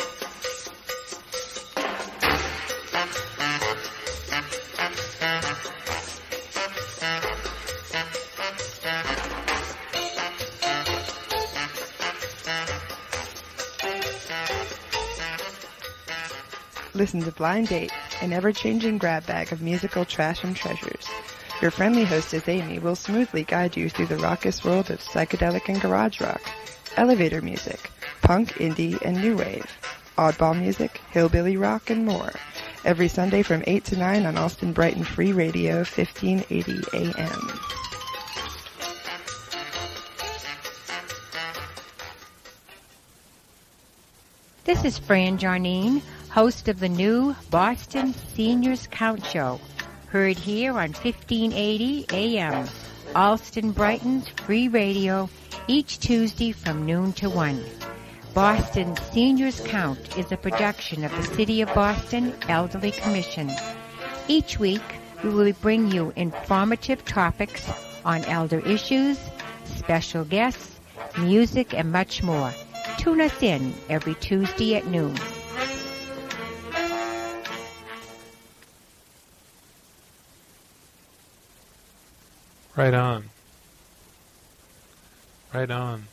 Listen to Blind Date, an ever-changing grab bag of musical trash and treasures. Your friendly hostess Amy will smoothly guide you through the raucous world of psychedelic and garage rock, elevator music, punk, indie, and new wave, oddball music, hillbilly rock, and more. Every Sunday from eight to nine on Austin Brighton Free Radio, fifteen eighty A M. This is Fran Jarnine, host of the new Boston Seniors Count Show, heard here on fifteen eighty A M, Alston Brighton's Free Radio, each Tuesday from noon to one. Boston Seniors Count is a production of the City of Boston Elderly Commission. Each week, we will bring you informative topics on elder issues, special guests, music, and much more. Tune us in every Tuesday at noon. Right on. Right on.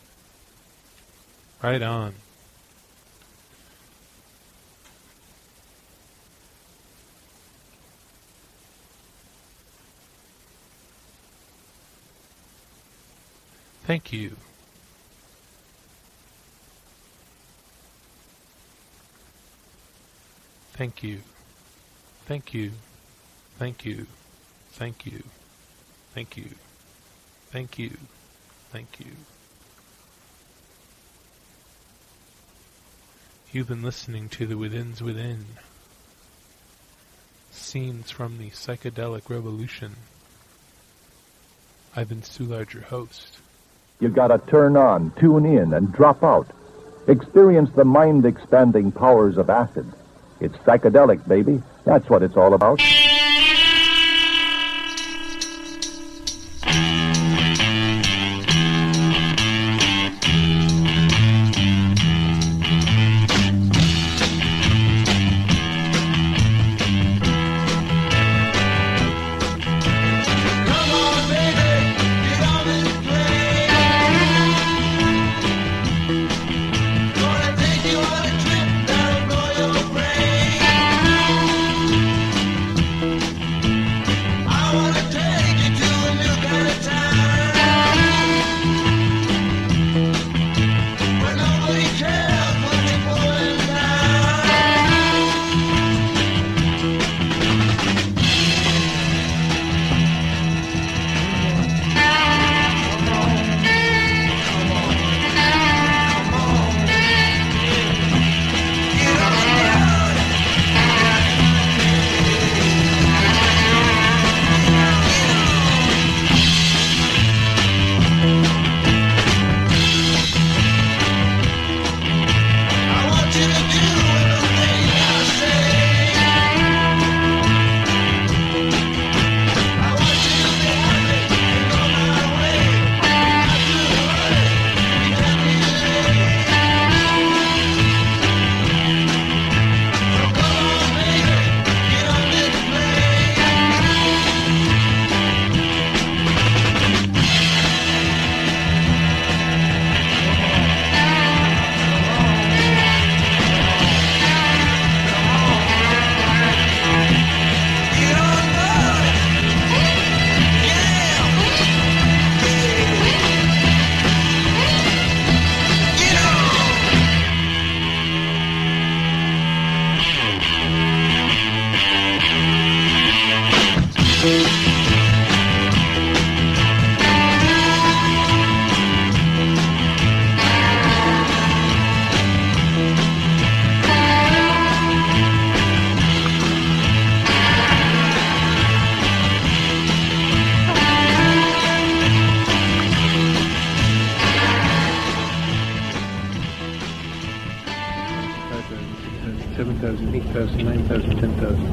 Right on. Thank you. Thank you. Thank you. Thank you. Thank you. Thank you. Thank you. Thank you. You've been listening to The Within's Within. Scenes from the Psychedelic Revolution. I've been Soulard, your host. You gotta turn on, tune in, and drop out. Experience the mind-expanding powers of acid. It's psychedelic, baby. That's what it's all about. seven thousand, eight thousand, nine thousand, ten thousand.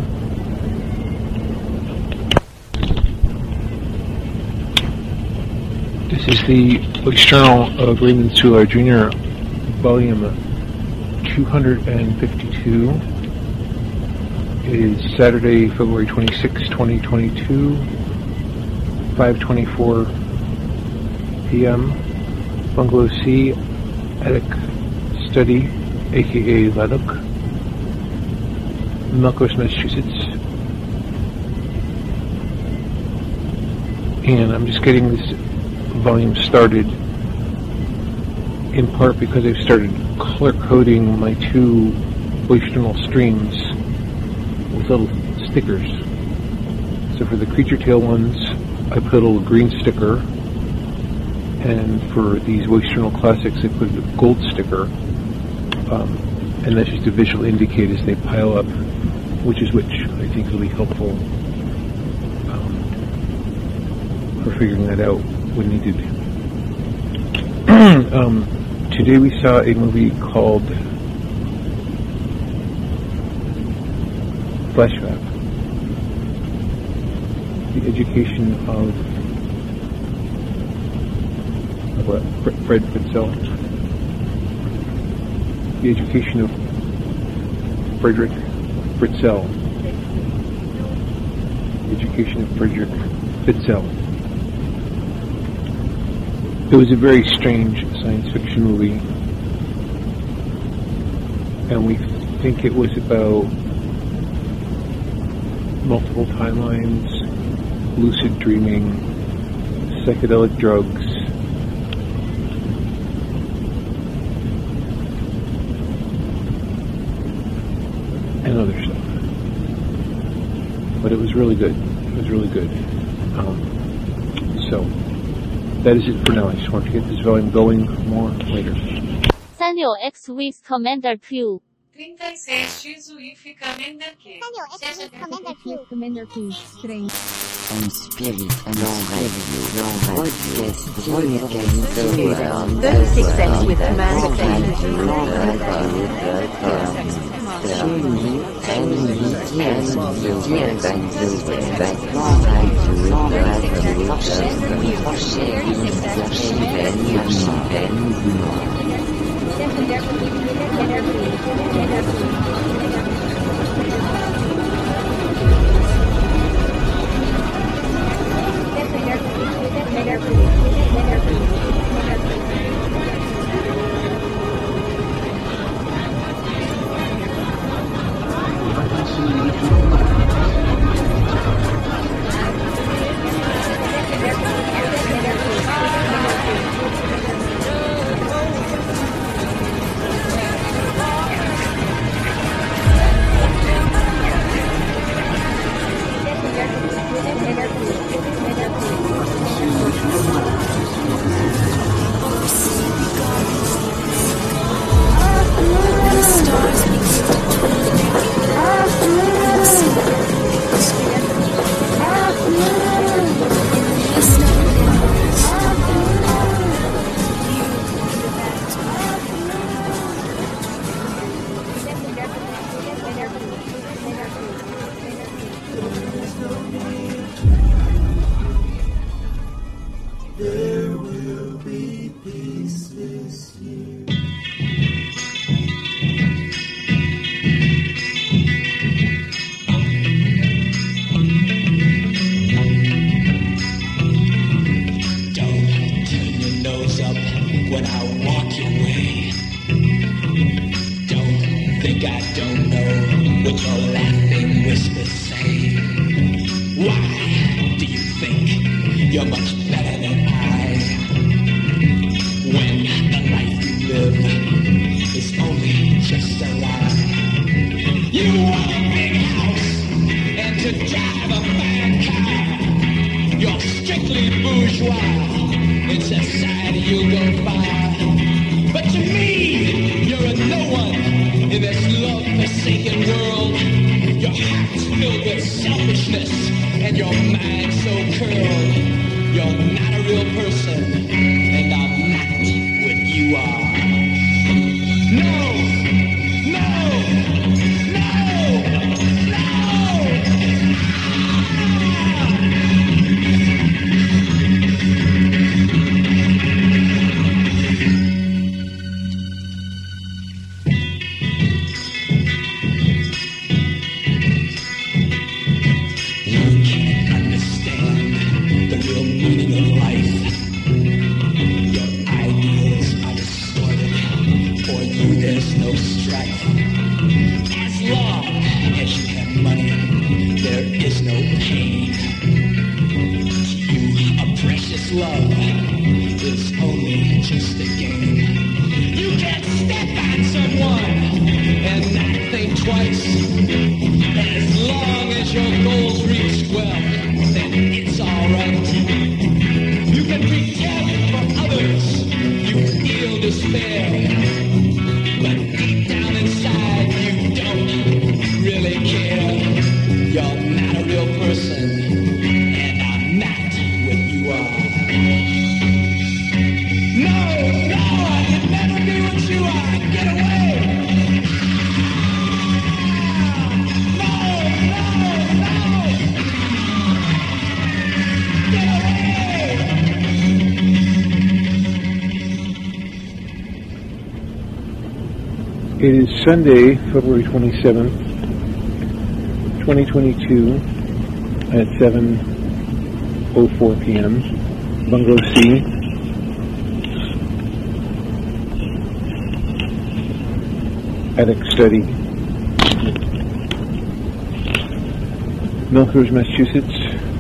This is the Voice Journal of Raymond Soulard Junior, volume two hundred fifty-two. It is Saturday, February twenty-sixth, twenty twenty-two, five twenty-four p m Bungalow C, Attic Study, aka Laduk. Melquist, Massachusetts. And I'm just getting this volume started in part because I've started color coding my two voice-journal streams with little stickers. So for the Creature Tale ones, I put a little green sticker, and for these Voice Journal Classics, I put a gold sticker, um, and that's just a visual indicate as they pile up which is which. I think will be helpful um, for figuring that out when needed. um, today we saw a movie called Flashback. The education of, of what? Fred Fitzel. The education of Frederick Fitzel. The education of Frederick Fitzel. It was a very strange science fiction movie, and we think it was about multiple timelines, lucid dreaming, psychedelic drugs, and other stuff. But it was really good. It was really good. Um, so, that is it for now. I just want to get this volume going more later. Samuel X with Commander Q. trinta e seis X U I F Commander Q. Seja Commander Q. Commander Q. Trem. On spirit and on radio, on podcast, broadcast the world. thirty-six X with Commander Q. Truly, and we can do it back to it, back to The real meaning of life. love is only just a game. You can step on someone and not think twice. As long as your goals reach well, then it's alright. You can pretend for others you feel despair, but deep down inside you don't really care. You're not a real person, and I'm not what you are. No, no, I can never be what you are. Get away! No, no, no! Get away! It is Sunday, February twenty-seventh, twenty twenty-two, at seven oh four p.m. Bungalow C. Attic study. Milford, Massachusetts.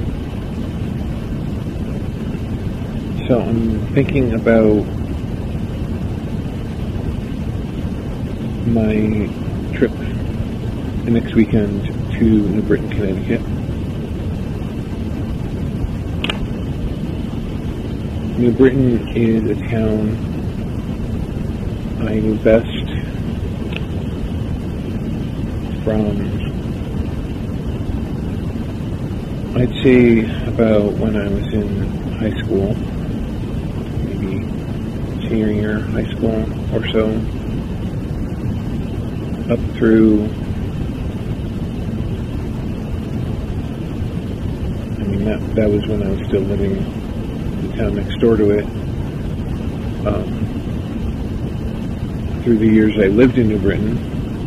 So I'm thinking about my trip the next weekend to New Britain, Connecticut. New Britain is a town I knew best from, I'd say, about when I was in high school, maybe senior year high school or so, up through, I mean, that, that was when I was still living in the town next door to it. Um, through the years I lived in New Britain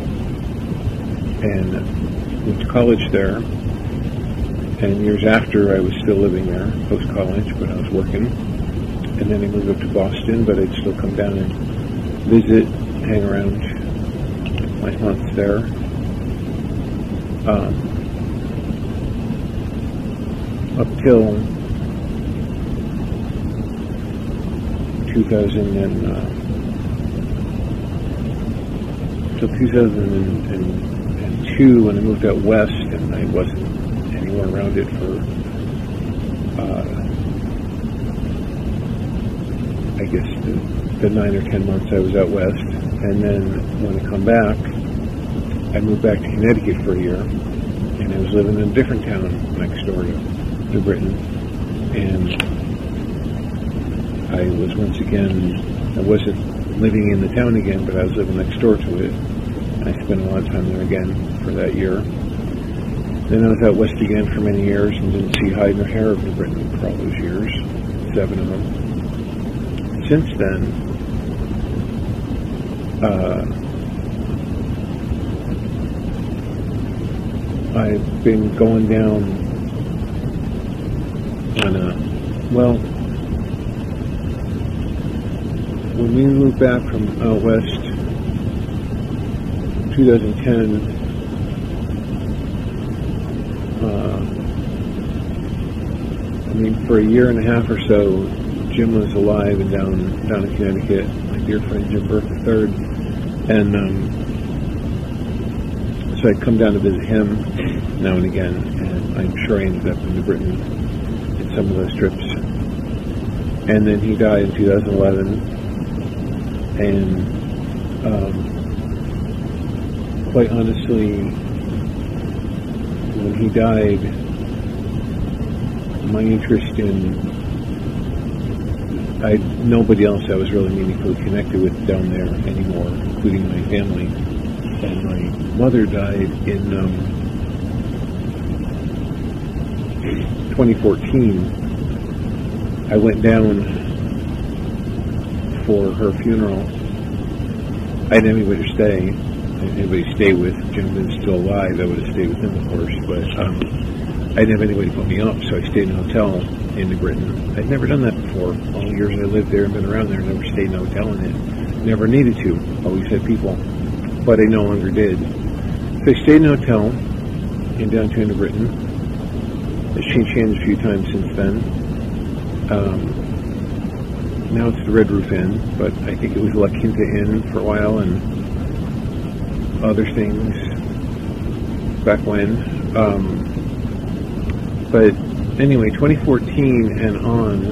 and went to college there, and years after I was still living there, post-college, but I was working. And then I moved up to Boston, but I'd still come down and visit, hang around my months there. Um, up till two thousand and uh, till two thousand two, when I moved out west, and I wasn't anywhere around it for uh, I guess the, the nine or ten months I was out west. And then when I come back, I moved back to Connecticut for a year, and I was living in a different town next door to New Britain. And I was once again, I wasn't living in the town again, but I was living next door to it. I spent a lot of time there again for that year. Then I was out west again for many years and didn't see hide nor hair of New Britain for all those years, seven of them. Since then, Uh, I've been going down on a, well, when we moved back from out west, twenty ten, uh, I mean, for a year and a half or so, Jim was alive and down, down in Connecticut. My dear friend Jim Burke the third. And um, so I'd come down to visit him now and again, and I'm sure I ended up in New Britain in some of those trips. And then he died in two thousand eleven, and um, quite honestly, when he died, my interest in I nobody else I was really meaningfully connected with down there anymore, including my family. And my mother died in um, twenty fourteen. I went down for her funeral. I didn't have anybody to stay. I didn't have anybody to stay with. Jim was still alive. I would have stayed with him, of course, but um, I didn't have anybody to put me up, so I stayed in a hotel in New Britain. I'd never done that before. All the years I lived there and been around there, never stayed in a hotel in it. Never needed to. Always had people. But I no longer did. So I stayed in a hotel in downtown New Britain. It's changed hands a few times since then. Um, now it's the Red Roof Inn, but I think it was La Quinta Inn for a while and other things back when. Um, but anyway, twenty fourteen and on,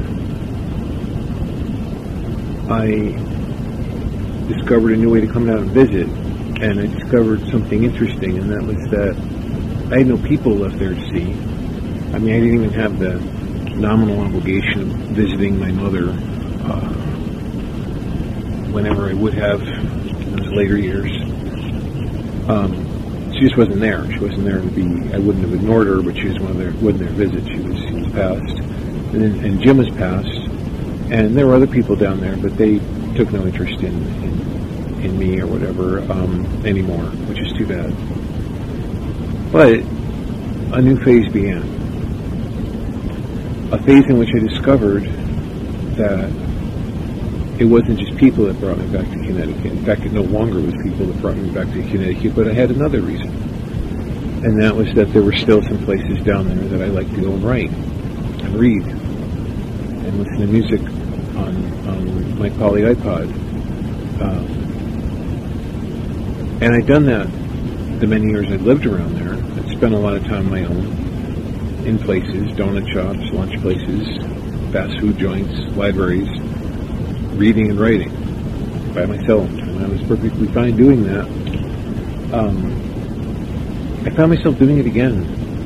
I discovered a new way to come down and visit, and I discovered something interesting, and that was that I had no people left there to see. I mean, I didn't even have the nominal obligation of visiting my mother uh, whenever I would have in those later years. Um, she just wasn't there. She wasn't there to be. I wouldn't have ignored her, but she was one of their wasn't there to visit. She was, she was passed, and then, and Jim was passed, and there were other people down there, but they took no interest in in, in me or whatever um, anymore, which is too bad. But a new phase began. A phase in which I discovered that it wasn't just people that brought me back to Connecticut. In fact, it no longer was people that brought me back to Connecticut, but I had another reason. And that was that there were still some places down there that I liked to go and write and read and listen to music on, on my Poly iPod. Um, and I'd done that the many years I'd lived around there. I'd spent a lot of time on my own in places, donut shops, lunch places, fast food joints, libraries, reading and writing by myself, and I was perfectly fine doing that. Um, I found myself doing it again.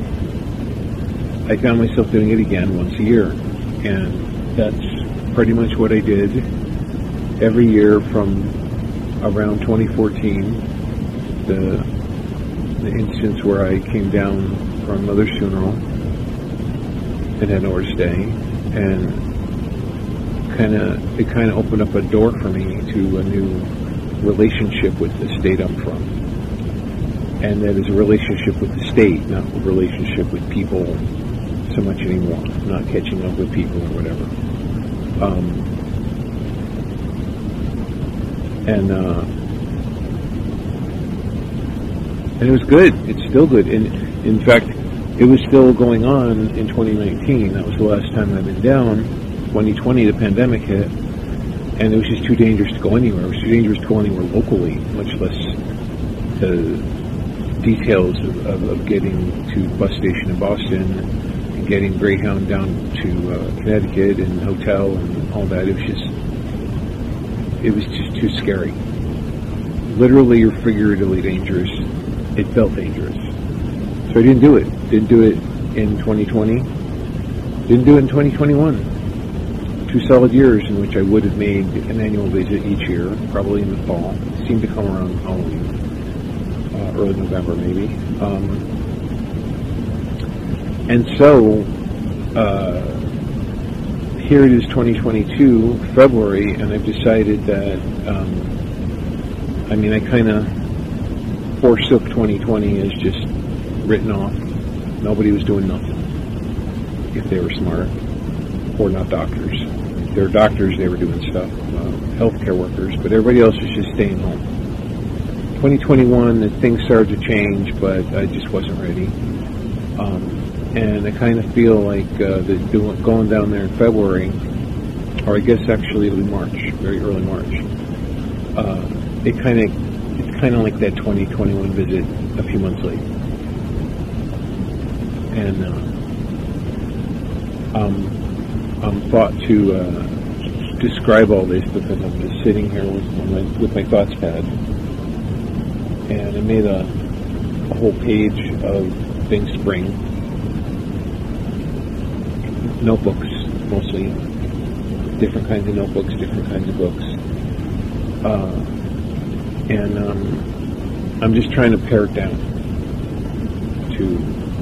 I found myself doing it again once a year, and that's pretty much what I did every year from around twenty fourteen, the, the instance where I came down from Mother's funeral and had nowhere to stay, and kind of it kind of opened up a door for me to a new relationship with the state I'm from, and that is a relationship with the state, not a relationship with people so much anymore, not catching up with people or whatever. Um, and uh, and it was good. It's still good, and in fact, it was still going on in twenty nineteen. That was the last time I've been down. twenty twenty, the pandemic hit, and it was just too dangerous to go anywhere. It was too dangerous to go anywhere locally, much less the details of, of, of getting to the bus station in Boston and getting Greyhound down to uh, Connecticut and hotel and all that. It was just, it was just too scary. Literally or figuratively dangerous. It felt dangerous. So I didn't do it. Didn't do it in twenty twenty. Didn't do it in twenty twenty-one. Two solid years in which I would have made an annual visit each year, probably in the fall. It seemed to come around Halloween, uh, early November maybe. Um, and so, uh, here it is twenty twenty-two, February, and I've decided that, um, I mean, I kind of forsook twenty twenty as just written off. Nobody was doing nothing, if they were smart, or not doctors. If they were doctors, they were doing stuff, uh, healthcare workers, but everybody else was just staying home. twenty twenty-one, things started to change, but I just wasn't ready. Um, and I kind of feel like uh, that doing, going down there in February, or I guess actually it'll be March, very early March. Uh, it kind of, it's kind of like that twenty twenty-one visit a few months late. And uh, um, I'm thought to uh, describe all this because I'm just sitting here with my, with my thoughts pad, and I made a, a whole page of things to bring, notebooks mostly, different kinds of notebooks, different kinds of books, uh, and um, I'm just trying to pare it down to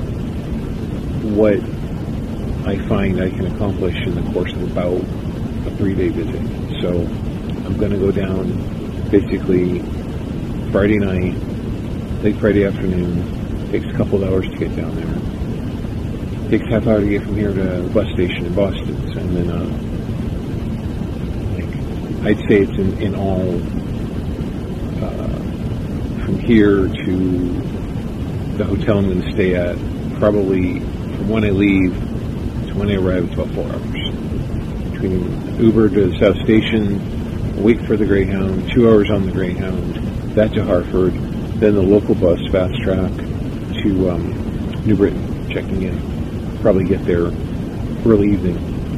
what I find I can accomplish in the course of about a three-day visit. So I'm going to go down basically Friday night, late Friday afternoon. Takes a couple of hours to get down there. Takes half hour to get from here to the bus station in Boston. And then, uh, like, I'd say it's in, in all, uh, from here to the hotel I'm going to stay at, probably from when I leave to when I arrive, it's about four hours. between Uber to South Station, wait for the Greyhound, two hours on the Greyhound, that to Hartford, then the local bus, Fast Track, to um, New Britain, checking in. Probably get there early evening.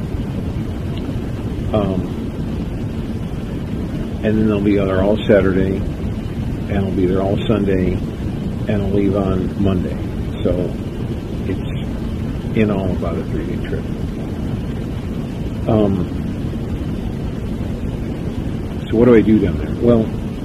Um, and then I'll be there all Saturday, and I'll be there all Sunday, and I'll leave on Monday. So it's in all about a three-day trip. Um, so what do I do down there? Well,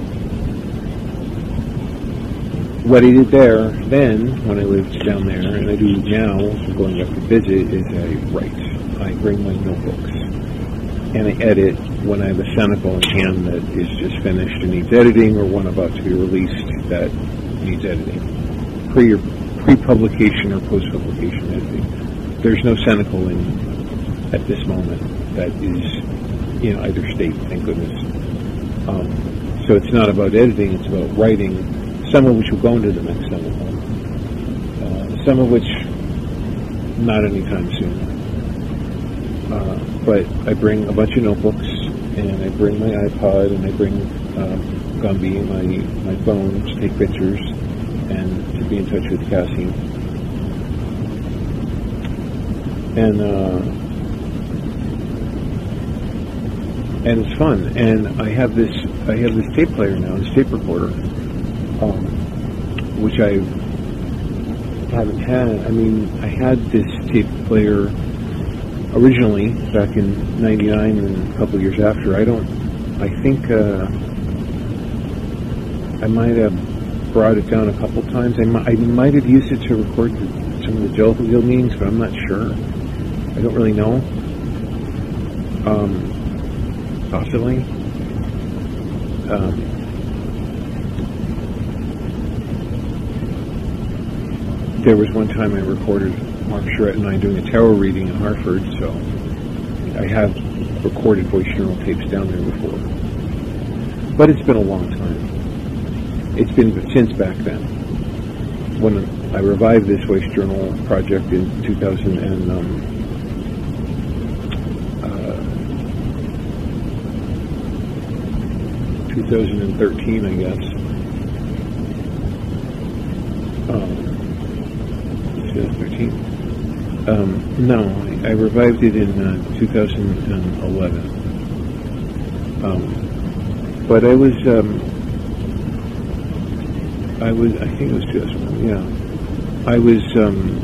what I did there then, when I lived down there, and I do now, going up to visit, is I write. I bring my notebooks. And I edit when I have a sample in hand that is just finished and needs editing, or one about to be released that needs editing. Pre or pre-publication or post-publication editing. There's no Senecal in at this moment that is in either state, thank goodness. Um, so it's not about editing, it's about writing, some of which will go into the next Senecal. Uh, some of which not anytime soon. Uh, but I bring a bunch of notebooks, and I bring my iPod, and I bring um, Gumby, my, my phone, to take pictures, and to be in touch with Cassie. And, uh, and it's fun. And I have this, I have this tape player now, this tape recorder, um, which I haven't had. I mean, I had this tape player originally back in ninety-nine and a couple of years after. I don't, I think uh, I might have brought it down a couple times. I, mi- I might have used it to record the, some of the Jellicle Guild meetings, but I'm not sure. I don't really know. Um, possibly. Um, there was one time I recorded Mark Charette and I doing a tarot reading in Hartford, so I have recorded voice journal tapes down there before. But it's been a long time. It's been since back then. When I revived this voice journal project in two thousand and um, uh, twenty thirteen, I guess. Um, twenty thirteen. Um, no, I, I revived it in uh, two thousand eleven. Um, but I was, um, I was, I think it was two thousand eleven, yeah. I was, um,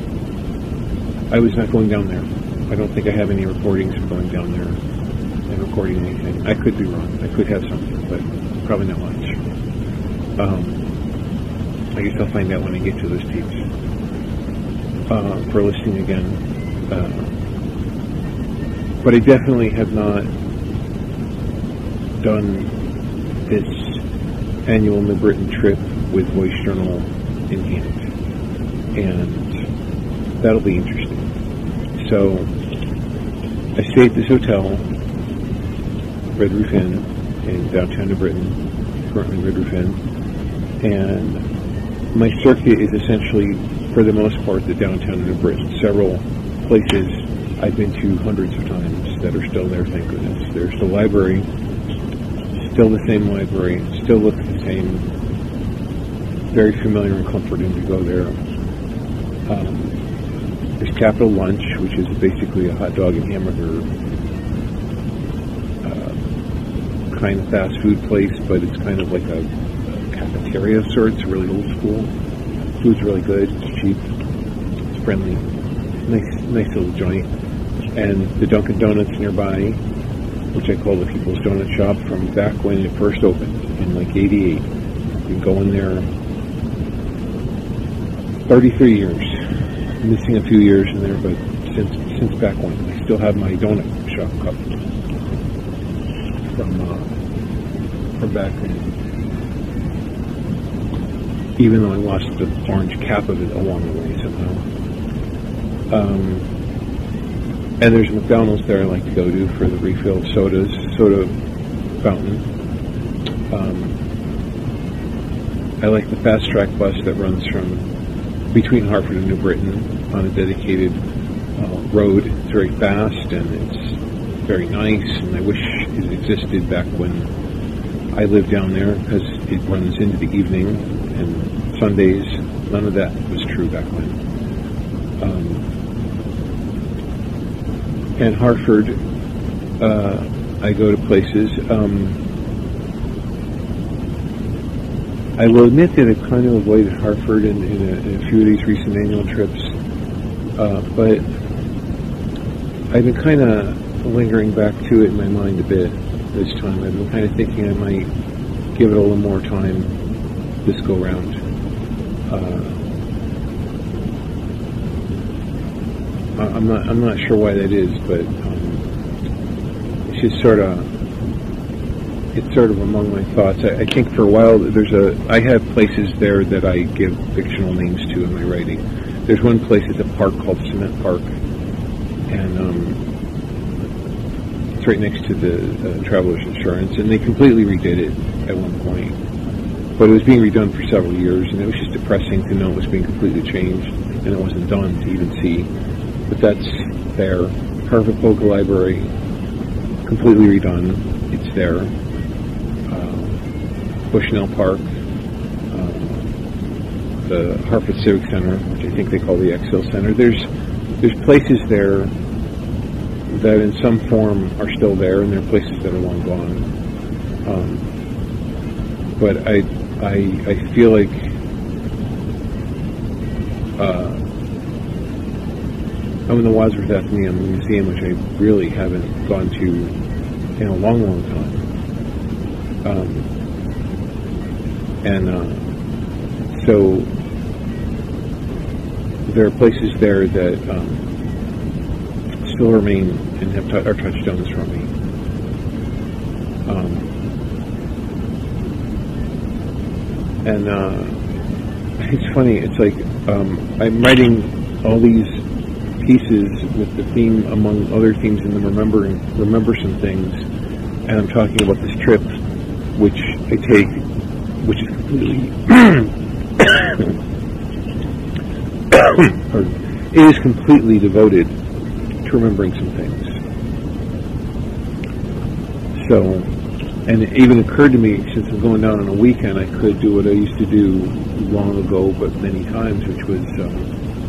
I was not going down there. I don't think I have any recordings of going down there and recording anything. I could be wrong. I could have something, but probably not much. Um, I guess I'll find out when I get to those tapes. Uh, for listening again. Uh, but I definitely have not done this annual New Britain trip with voice journal in hand. And that'll be interesting. So I stay at this hotel, Red Roof Inn, in downtown New Britain, currently Red Roof Inn, and my circuit is essentially, for the most part, the downtown New Britain. Several places I've been to hundreds of times that are still there, thank goodness. There's the library, still the same library, still looks the same, very familiar and comforting to go there. Um, there's Capital Lunch, which is basically a hot dog and hamburger uh, kind of fast food place, but it's kind of like a, a cafeteria of sorts, really old school. Food's really good, it's cheap, it's friendly, nice, nice little joint. And the Dunkin' Donuts nearby, which I call the People's Donut Shop, from back when it first opened in like eighty-eight. Been going there thirty-three years. Missing a few years in there, but since since back when. I still have my donut shop cup from uh, from back then. Even though I lost the orange cap of it along the way somehow. Um, and there's McDonald's there I like to go to for the refill sodas, soda fountain. Um, I like the fast track bus that runs from between Hartford and New Britain on a dedicated uh, road. It's very fast and it's very nice, and I wish it existed back when I lived down there, because it runs into the evening, and Sundays, none of that was true back when. Um, and Hartford, uh, I go to places. Um, I will admit that I've kind of avoided Hartford in, in, a, in a few of these recent annual trips, uh, but I've been kind of lingering back to it in my mind a bit this time. I've been kind of thinking I might give it a little more time this go round. Uh, I'm not I'm not sure why that is, but um, it's just sort of it's sort of among my thoughts. I, I think for a while there's a I have places there that I give fictional names to in my writing. There's one place at the park called Cement Park, and um, it's right next to the uh, Travelers Insurance, and they completely redid it at one point. But it was being redone for several years, and it was just depressing to know it was being completely changed, and it wasn't done to even see. But that's there. Harvard Folk Library, completely redone. It's there. Uh, Bushnell Park, uh, the Hartford Civic Center, which I think they call the Exil Center. There's there's places there that in some form are still there, and there are places that are long gone. Um, but I, I, I feel like uh, I'm in the Wadsworth Atheneum Museum, which I really haven't gone to in a long, long time. Um, and uh, so there are places there that um, still remain and have t- are touchstones for me. Um, and uh, it's funny. It's like um, I'm writing all these pieces with the theme, among other themes in them, remembering remember some things, and I'm talking about this trip, which I take, which is completely. Pardon. It is completely devoted to remembering some things. So, and it even occurred to me, since I'm going down on a weekend, I could do what I used to do long ago, but many times, which was um,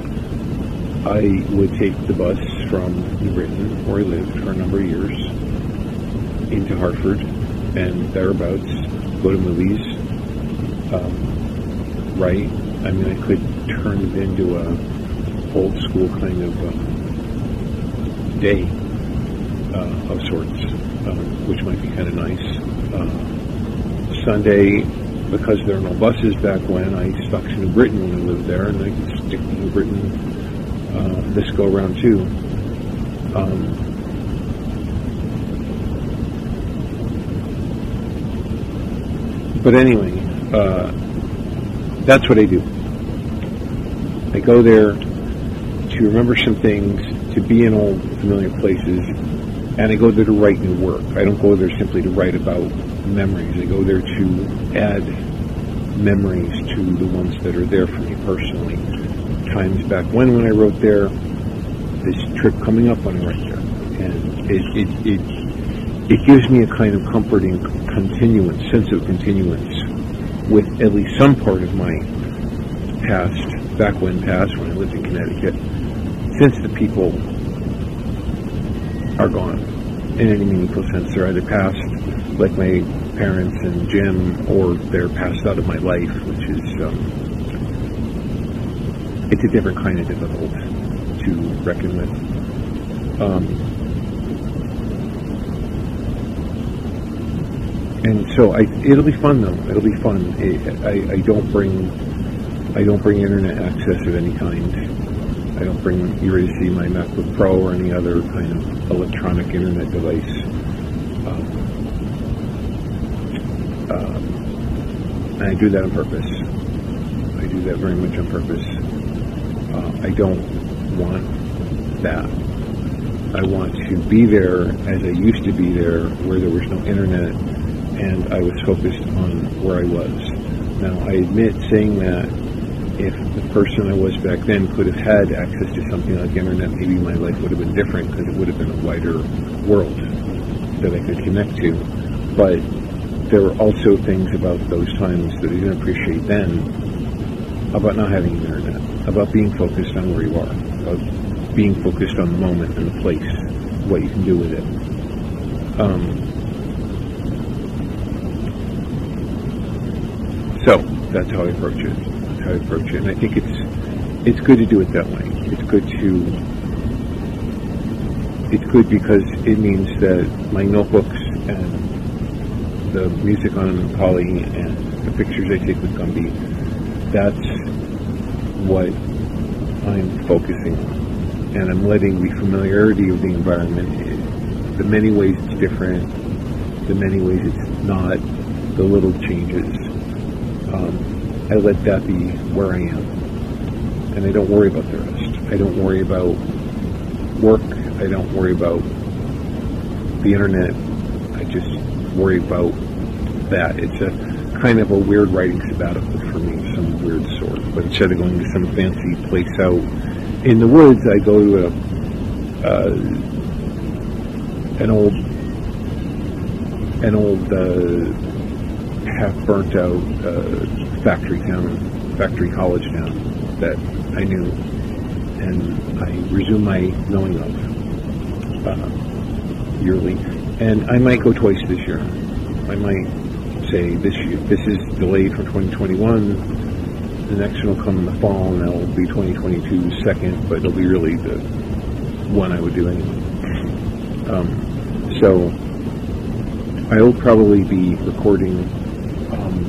I would take the bus from New Britain, where I lived for a number of years, into Hartford and thereabouts, go to movies, um, write. I mean, I could turn it into a old school kind of um, day uh, of sorts, um, which might be kind of nice. Uh, Sunday, because there are no buses back when, I stuck to New Britain when I lived there, and I could stick to New Britain uh, this go around too. Um, but anyway, uh, that's what I do. I go there to remember some things, to be in old familiar places, and I go there to write new work. I don't go there simply to write about memories. I go there to add memories to the ones that are there for me personally. Times back when, when I wrote there, this trip coming up when I write there. And it, it, it, it gives me a kind of comforting continuance, sense of continuance with at least some part of my past, back when past, when I lived in Connecticut, since the people are gone in any meaningful sense. They're either past, like my parents and Jim, or they're passed out of my life, which is, um, it's a different kind of difficult to reckon with. Um, and so I, it'll be fun though. It'll be fun. It, I, I don't bring, I don't bring internet access of any kind. I don't bring, you ready to see my MacBook Pro or any other kind of electronic internet device. Um, um, and I do that on purpose. I do that very much on purpose. Uh, I don't want that. I want to be there as I used to be there, where there was no internet, and I was focused on where I was. Now, I admit saying that, if the person I was back then could have had access to something like internet, maybe my life would have been different, because it would have been a wider world. that I could connect to. But there were also things about those times that I didn't appreciate then, about not having the internet, about being focused on where you are, about being focused on the moment and the place, what you can do with it. Um, so that's how I approach it. That's how I approach it, and I think it's it's good to do it that way. It's good to it's good because it means that my notebooks and the music on Polly and the pictures I take with Gumby, that's what I'm focusing on. And I'm letting the familiarity of the environment, the many ways it's different, the many ways it's not, the little changes, um, I let that be where I am. And I don't worry about the rest. I don't worry about work. I don't worry about the internet. I just worry about that. It's a kind of a weird writing sabbatical for me, some weird sort. But instead of going to some fancy place out in the woods, I go to a uh, an old an old uh, half burnt out uh, factory town, factory college town that I knew, and I resume my knowing of uh, yearly. And I might go twice this year. I might say this year, this is delayed for twenty twenty-one. The next one will come in the fall, and that'll be twenty twenty-two's second, but it'll be really the one I would do anyway. Um, so I will probably be recording um,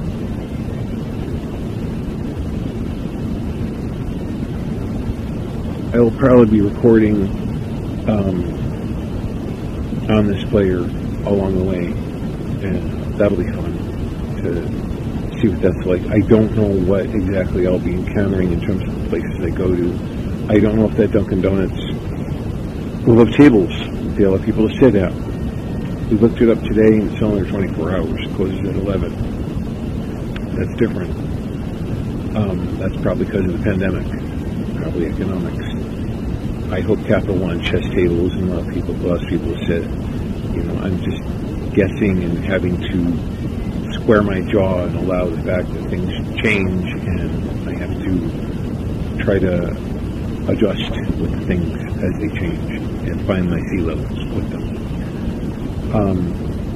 I will probably be recording um, on this player along the way, and that'll be fun to see what that's like. I don't know what exactly I'll be encountering in terms of the places I go to. I don't know if that Dunkin' Donuts will have tables they'll have people to sit at. We looked it up today, and it's only twenty-four hours. It closes at eleven. That's different. Um, that's probably because of the pandemic, probably economics. I hope Capital One chess tables and allow people, allows people to sit. You know, I'm just guessing and having to square my jaw and allow the fact that things change, and I have to try to adjust with things as they change and find my sea levels with them. Um,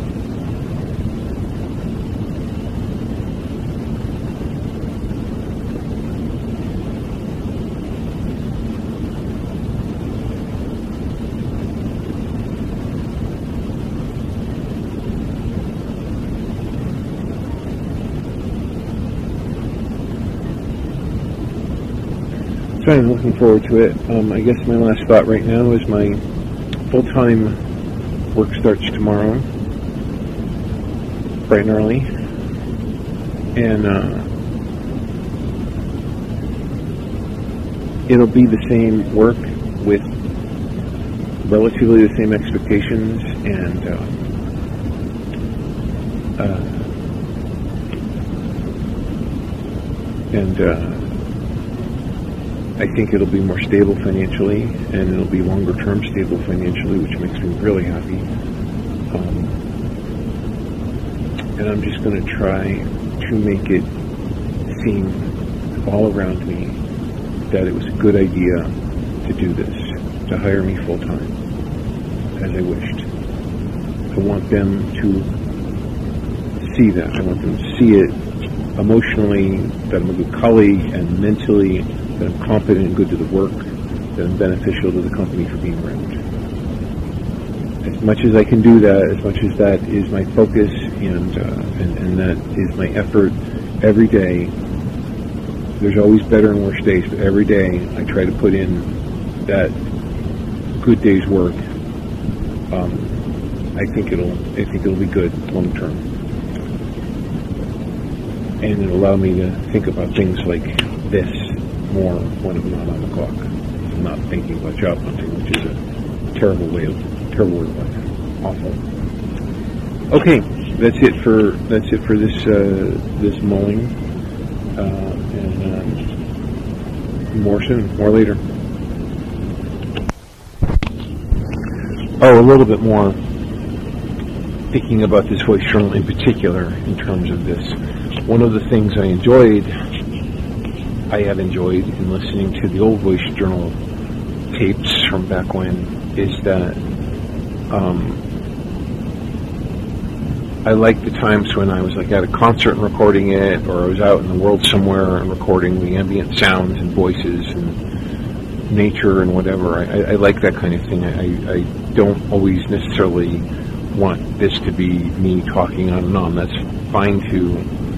So I'm looking forward to it. Um, I guess my last thought right now is my full-time work starts tomorrow, bright and early, and uh, it'll be the same work with relatively the same expectations, and uh, uh, and uh, I think it'll be more stable financially, and it'll be longer term stable financially, which makes me really happy. Um, and I'm just going to try to make it seem all around me that it was a good idea to do this, to hire me full time, as I wished. I want them to see that. I want them to see it emotionally, that I'm a good colleague, and mentally, that I'm competent and good to the work, that I'm beneficial to the company for being around. As much as I can do that, as much as that is my focus and, uh, and, and that is my effort every day, there's always better and worse days, but every day I try to put in that good day's work. Um, I think it'll, I think it'll be good long term. And it'll allow me to think about things like this more when I'm not on the clock. I'm not thinking about job hunting, which is a terrible way of terrible way of life. Awful. Okay, that's it for that's it for this uh, this mulling, uh, and uh, more soon, more later. Oh, a little bit more. thinking about this voice journal in particular in terms of this. One of the things I enjoyed, I have enjoyed in listening to the old voice journal tapes from back when, is that um, I liked the times when I was like at a concert and recording it, or I was out in the world somewhere and recording the ambient sounds and voices and nature and whatever. I, I, I like that kind of thing. I, I don't always necessarily want this to be me talking on and on. That's fine too,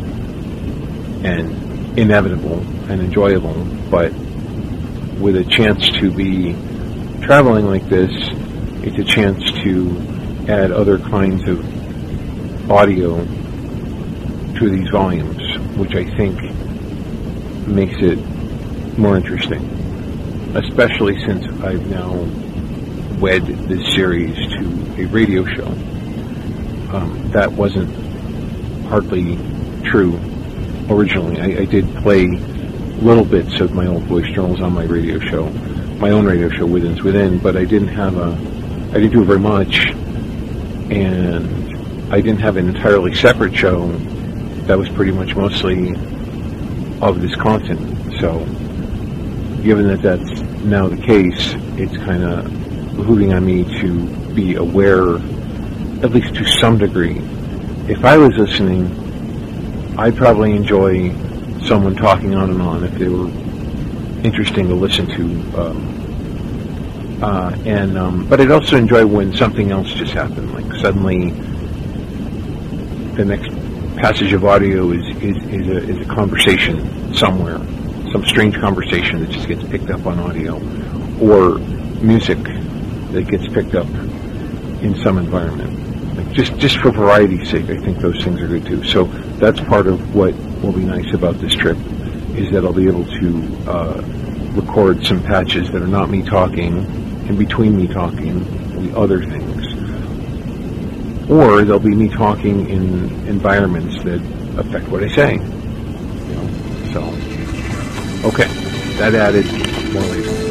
and inevitable and enjoyable, but with a chance to be traveling like this, it's a chance to add other kinds of audio to these volumes, which I think makes it more interesting, especially since I've now wed this series to a radio show. Um, that wasn't hardly true originally. I, I did play little bits of my old voice journals on my radio show, my own radio show, Within's Within, but I didn't have a, I didn't do very much, and I didn't have an entirely separate show that was pretty much mostly of this content. So, given that that's now the case, it's kind of behooving on me to be aware, at least to some degree. If I was listening, I'd probably enjoy someone talking on and on if they were interesting to listen to. Um, uh, and um, but I'd also enjoy when something else just happened, like suddenly the next passage of audio is, is, is, a, is a conversation somewhere, some strange conversation that just gets picked up on audio, or music that gets picked up in some environment. Like just, just for variety's sake, I think those things are good too. So that's part of what will be nice about this trip, is that I'll be able to uh, record some patches that are not me talking, in between me talking, the other things. Or they'll be me talking in environments that affect what I say. You know? So, okay, that added more later.